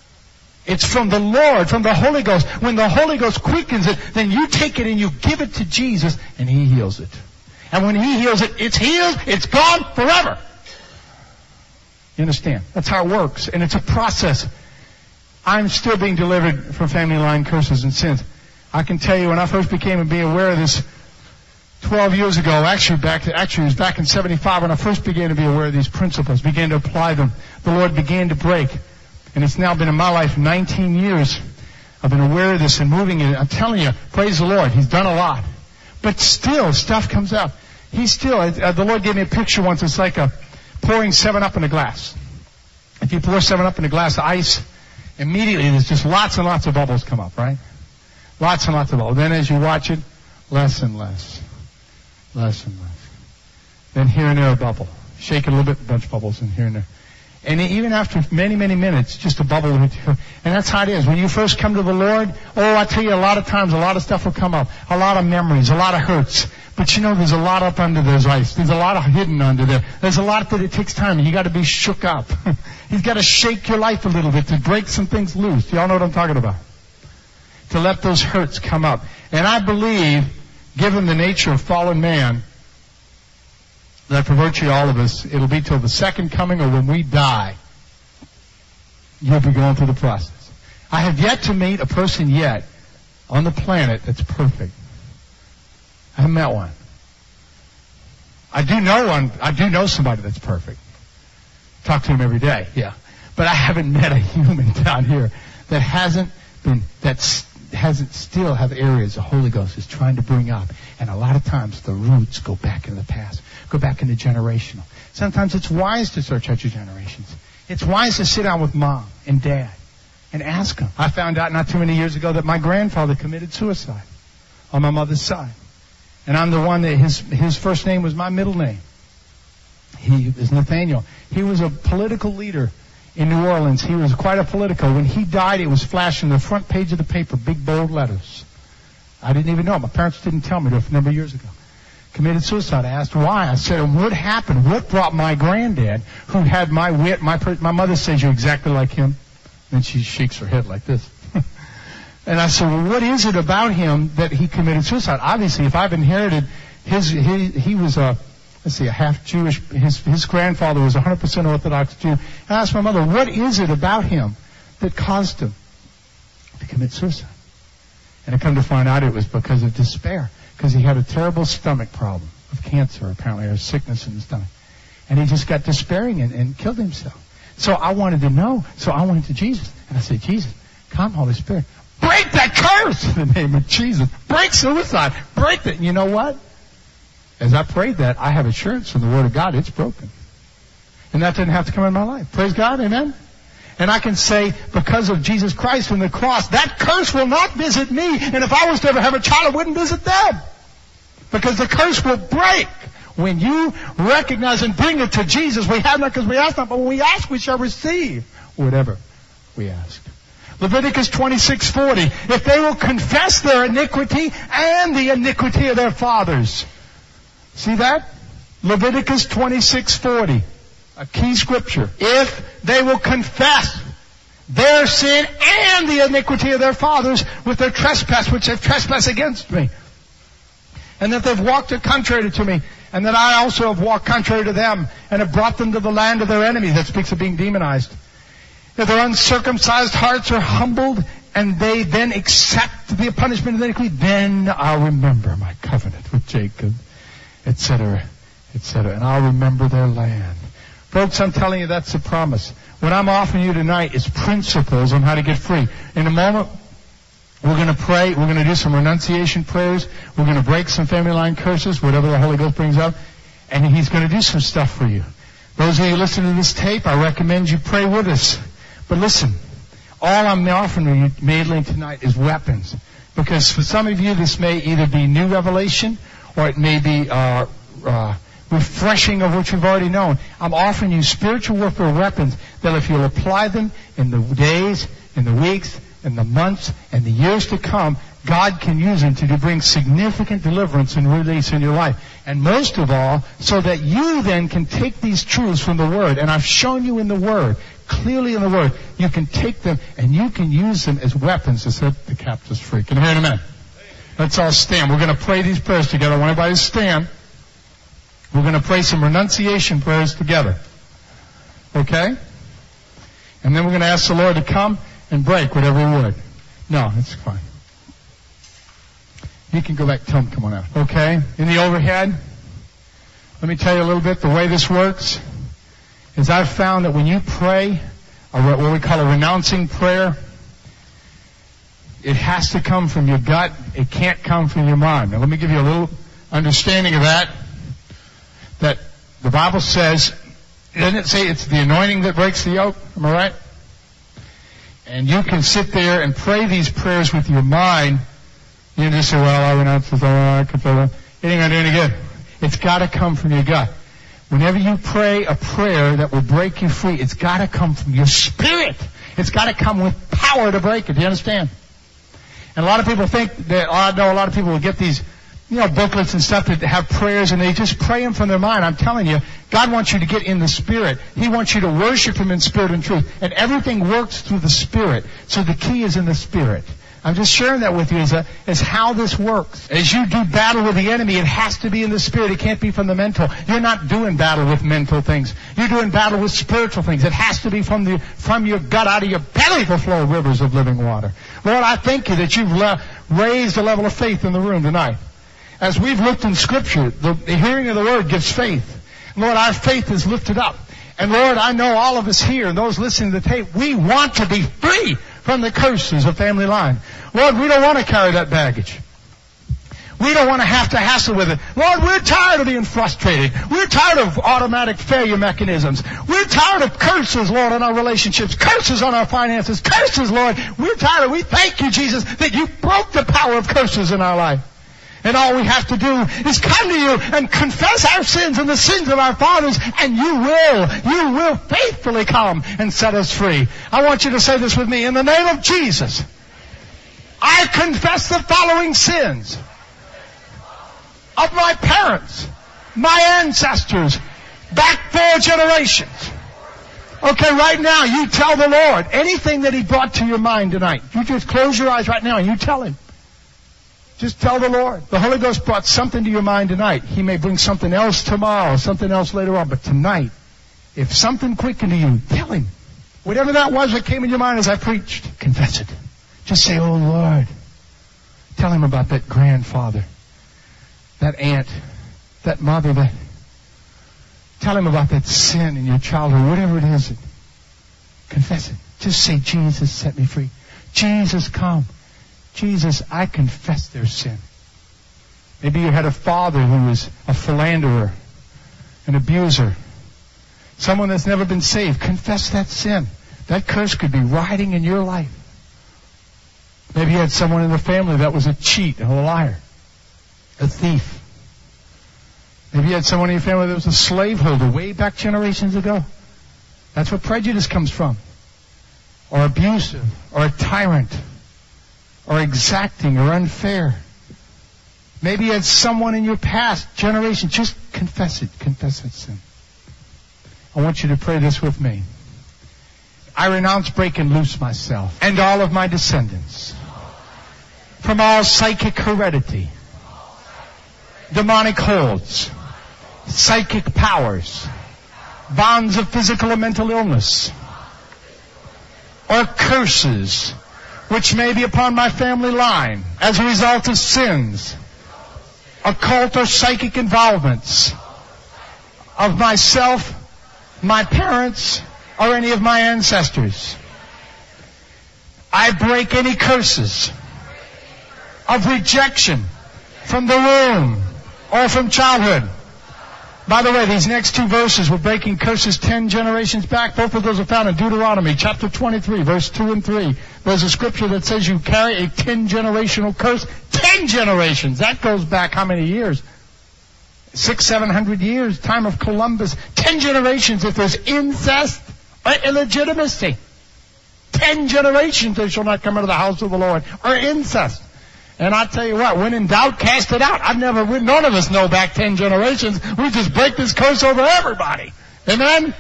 It's from the Lord, from the Holy Ghost. When the Holy Ghost quickens it, then you take it and you give it to Jesus, and He heals it. And when He heals it, it's healed, it's gone forever. You understand? That's how it works. And it's a process. I'm still being delivered from family line curses and sins. I can tell you, when I first became and being aware of this twelve years ago, actually back to, actually it was back in seventy-five when I first began to be aware of these principles, began to apply them. The Lord began to break. And it's now been in my life nineteen years. I've been aware of this and moving in it. I'm telling you, praise the Lord. He's done a lot. But still, stuff comes out. He's still, uh, the Lord gave me a picture once. It's like a pouring seven up in a glass. If you pour seven up in a glass of ice, immediately there's just lots and lots of bubbles come up, right? Lots and lots of bubbles. Then as you watch it, less and less. Less and less. Then here and there a bubble. Shake it a little bit, a bunch of bubbles in here and there. And even after many, many minutes, just a bubble. And that's how it is. When you first come to the Lord, oh, I tell you, a lot of times, a lot of stuff will come up. A lot of memories, a lot of hurts. But you know, there's a lot up under those ice. There's a lot of hidden under there. There's a lot that it takes time, and you got to be shook up. He's got to shake your life a little bit to break some things loose. Y'all know what I'm talking about? To let those hurts come up. And I believe, given the nature of fallen man, that for virtually all of us, it'll be till the second coming or when we die, you'll be going through the process. I have yet to meet a person yet on the planet that's perfect. I haven't met one. I do know one. I do know somebody that's perfect. Talk to him every day, yeah. But I haven't met a human down here that hasn't been, that hasn't still have areas the Holy Ghost is trying to bring up. And a lot of times the roots go back into the past, go back into generational. Sometimes it's wise to search out your generations. It's wise to sit down with mom and dad and ask them. I found out not too many years ago that my grandfather committed suicide on my mother's side. And I'm the one that his, his first name was my middle name. He is Nathaniel. He was a political leader in New Orleans. He was quite a political. When he died, it was flashed on the front page of the paper, big bold letters. I didn't even know. My parents didn't tell me a number of years ago. Committed suicide. I asked why. I said, what happened? What brought my granddad, who had my wit, my my mother says you're exactly like him. Then she shakes her head like this. And I said, well, what is it about him that he committed suicide? Obviously, if I've inherited his, he, he was a, let's see, a half Jewish, his, his grandfather was a one hundred percent Orthodox Jew. And I asked my mother, what is it about him that caused him to commit suicide? And I come to find out it was because of despair. Because he had a terrible stomach problem of cancer, apparently, or sickness in his stomach. And he just got despairing and, and killed himself. So I wanted to know. So I went to Jesus. And I said, Jesus, come, Holy Spirit. Break that curse in the name of Jesus. Break suicide. Break that. And you know what? As I prayed that, I have assurance from the Word of God it's broken. And that didn't have to come in my life. Praise God. Amen. And I can say, because of Jesus Christ and the cross, that curse will not visit me. And if I was to ever have a child, it wouldn't visit them. Because the curse will break when you recognize and bring it to Jesus. We have not because we ask not, but when we ask, we shall receive whatever we ask. Leviticus twenty-six forty. If they will confess their iniquity and the iniquity of their fathers. See that? Leviticus twenty-six forty. A key scripture. If they will confess their sin and the iniquity of their fathers with their trespass, which they've trespassed against me. And that they've walked contrary to me. And that I also have walked contrary to them and have brought them to the land of their enemies. That speaks of being demonized. If their uncircumcised hearts are humbled and they then accept the punishment of the iniquity, then I'll remember my covenant with Jacob, et cetera, et cetera. And I'll remember their land. Folks, I'm telling you, that's the promise. What I'm offering you tonight is principles on how to get free. In a moment, we're going to pray. We're going to do some renunciation prayers. We're going to break some family line curses, whatever the Holy Ghost brings up. And He's going to do some stuff for you. Those of you listening to this tape, I recommend you pray with us. But listen, all I'm offering you mainly tonight is weapons. Because for some of you, this may either be new revelation or it may be uh, uh, refreshing of what you've already known. I'm offering you spiritual warfare weapons that if you'll apply them in the days, in the weeks, in the months, and the years to come, God can use them to bring significant deliverance and release in your life. And most of all, so that you then can take these truths from the Word, and I've shown you in the Word, clearly in the Word, you can take them and you can use them as weapons to set the captives free. Can you hear an amen? Let's all stand. We're going to pray these prayers together. I want everybody to stand. We're going to pray some renunciation prayers together. Okay? And then we're going to ask the Lord to come and break whatever He would. No, it's fine. You can go back and tell Him, come on out. Okay? In the overhead, let me tell you a little bit the way this works. Is I've found that when you pray, a, what we call a renouncing prayer, it has to come from your gut. It can't come from your mind. Now let me give you a little understanding of that. That the Bible says, doesn't it say it's the anointing that breaks the yoke? Am I right? And you can sit there and pray these prayers with your mind. You just say, well, I renounce this, I control it. It ain't going to do any good. It's got to come from your gut. Whenever you pray a prayer that will break you free, it's got to come from your spirit. It's got to come with power to break it. Do you understand? And a lot of people think that, oh, I know a lot of people will get these, you know, booklets and stuff that have prayers and they just pray them from their mind. I'm telling you, God wants you to get in the Spirit. He wants you to worship Him in spirit and truth. And everything works through the Spirit. So the key is in the Spirit. I'm just sharing that with you as, a, as how this works. As you do battle with the enemy, it has to be in the Spirit. It can't be from the mental. You're not doing battle with mental things. You're doing battle with spiritual things. It has to be from the from your gut, out of your belly will flow rivers of living water. Lord, I thank you that you've le- raised the level of faith in the room tonight. As we've looked in Scripture, the, the hearing of the Word gives faith. Lord, our faith is lifted up. And Lord, I know all of us here and those listening to the tape, we want to be free from the curses of family line. Lord, we don't want to carry that baggage. We don't want to have to hassle with it. Lord, we're tired of being frustrated. We're tired of automatic failure mechanisms. We're tired of curses, Lord, on our relationships, curses on our finances, curses, Lord. We're tired of, we thank you, Jesus, that you broke the power of curses in our life. And all we have to do is come to you and confess our sins and the sins of our fathers, and you will, you will faithfully come and set us free. I want you to say this with me. In the name of Jesus, I confess the following sins of my parents, my ancestors, back four generations. Okay, right now, you tell the Lord anything that He brought to your mind tonight. You just close your eyes right now and you tell Him. Just tell the Lord. The Holy Ghost brought something to your mind tonight. He may bring something else tomorrow, something else later on, but tonight, if something quickened to you, tell Him. Whatever that was that came in your mind as I preached, confess it. Just say, oh Lord. Tell Him about that grandfather, that aunt, that mother, that... Tell Him about that sin in your childhood, whatever it is. Confess it. Just say, Jesus, set me free. Jesus, come. Jesus, I confess their sin. Maybe you had a father who was a philanderer, an abuser, someone that's never been saved. Confess that sin. That curse could be riding in your life. Maybe you had someone in the family that was a cheat, a liar, a thief. Maybe you had someone in your family that was a slaveholder way back generations ago. That's where prejudice comes from. Or abusive, or a tyrant, or exacting, or unfair. Maybe you had someone in your past generation. Just confess it. Confess that sin. I want you to pray this with me. I renounce, break, and loose myself and all of my descendants from all psychic heredity, demonic holds, psychic powers, bonds of physical and mental illness, or curses which may be upon my family line as a result of sins, occult or psychic involvements of myself, my parents, or any of my ancestors. I break any curses of rejection from the womb or from childhood. By the way, these next two verses, we're breaking curses ten generations back. Both of those are found in Deuteronomy chapter twenty-three, verse two and three. There's a scripture that says you carry a ten generational curse. Ten generations! That goes back how many years? Six, seven hundred years, time of Columbus. Ten generations if there's incest or illegitimacy. Ten generations they shall not come into the house of the Lord. Or incest. And I tell you what, when in doubt, cast it out. I've never, none of us know back ten generations. We just break this curse over everybody. Amen?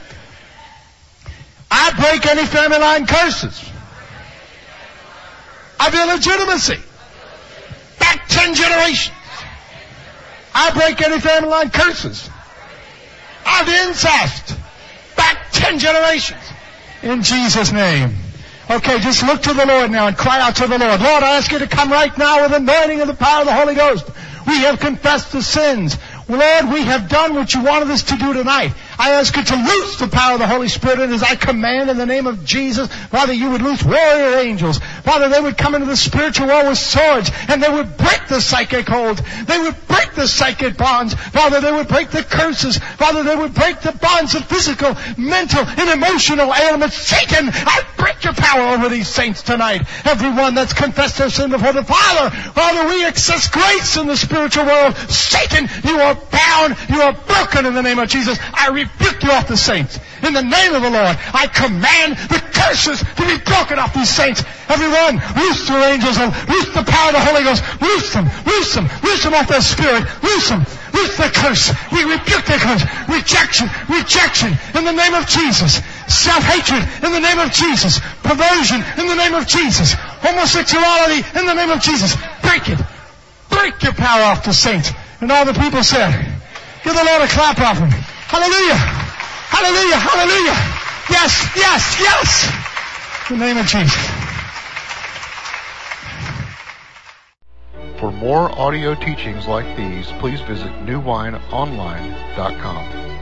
I break any family line curses of illegitimacy. Back ten generations. I break any family line curses of incest. Back ten generations. In Jesus' name. Okay, just look to the Lord now and cry out to the Lord. Lord, I ask you to come right now with anointing of the power of the Holy Ghost. We have confessed the sins. Lord, we have done what you wanted us to do tonight. I ask you to loose the power of the Holy Spirit, and as I command in the name of Jesus, Father, you would loose warrior angels. Father, they would come into the spiritual world with swords, and they would break the psychic hold. They would break the psychic bonds. Father, they would break the curses. Father, they would break the bonds of physical, mental, and emotional ailments. Satan, I break your power over these saints tonight. Everyone that's confessed their sin before the Father. Father, we access grace in the spiritual world. Satan, you are bound. You are broken in the name of Jesus. I rebuke you off the saints. In the name of the Lord, I command the curses to be broken off these saints. Everyone, loose your angels and loose the power of the Holy Ghost. Loose them, loose them, loose them off their spirit. Loose them, loose the curse. We rebuke the curse. Rejection, rejection in the name of Jesus. Self-hatred in the name of Jesus. Perversion in the name of Jesus. Homosexuality in the name of Jesus. Break it. Break your power off the saints. And all the people said, give the Lord a clap offering. Hallelujah. Hallelujah. Hallelujah. Yes, yes, yes. In the name of Jesus. For more audio teachings like these, please visit new wine online dot com.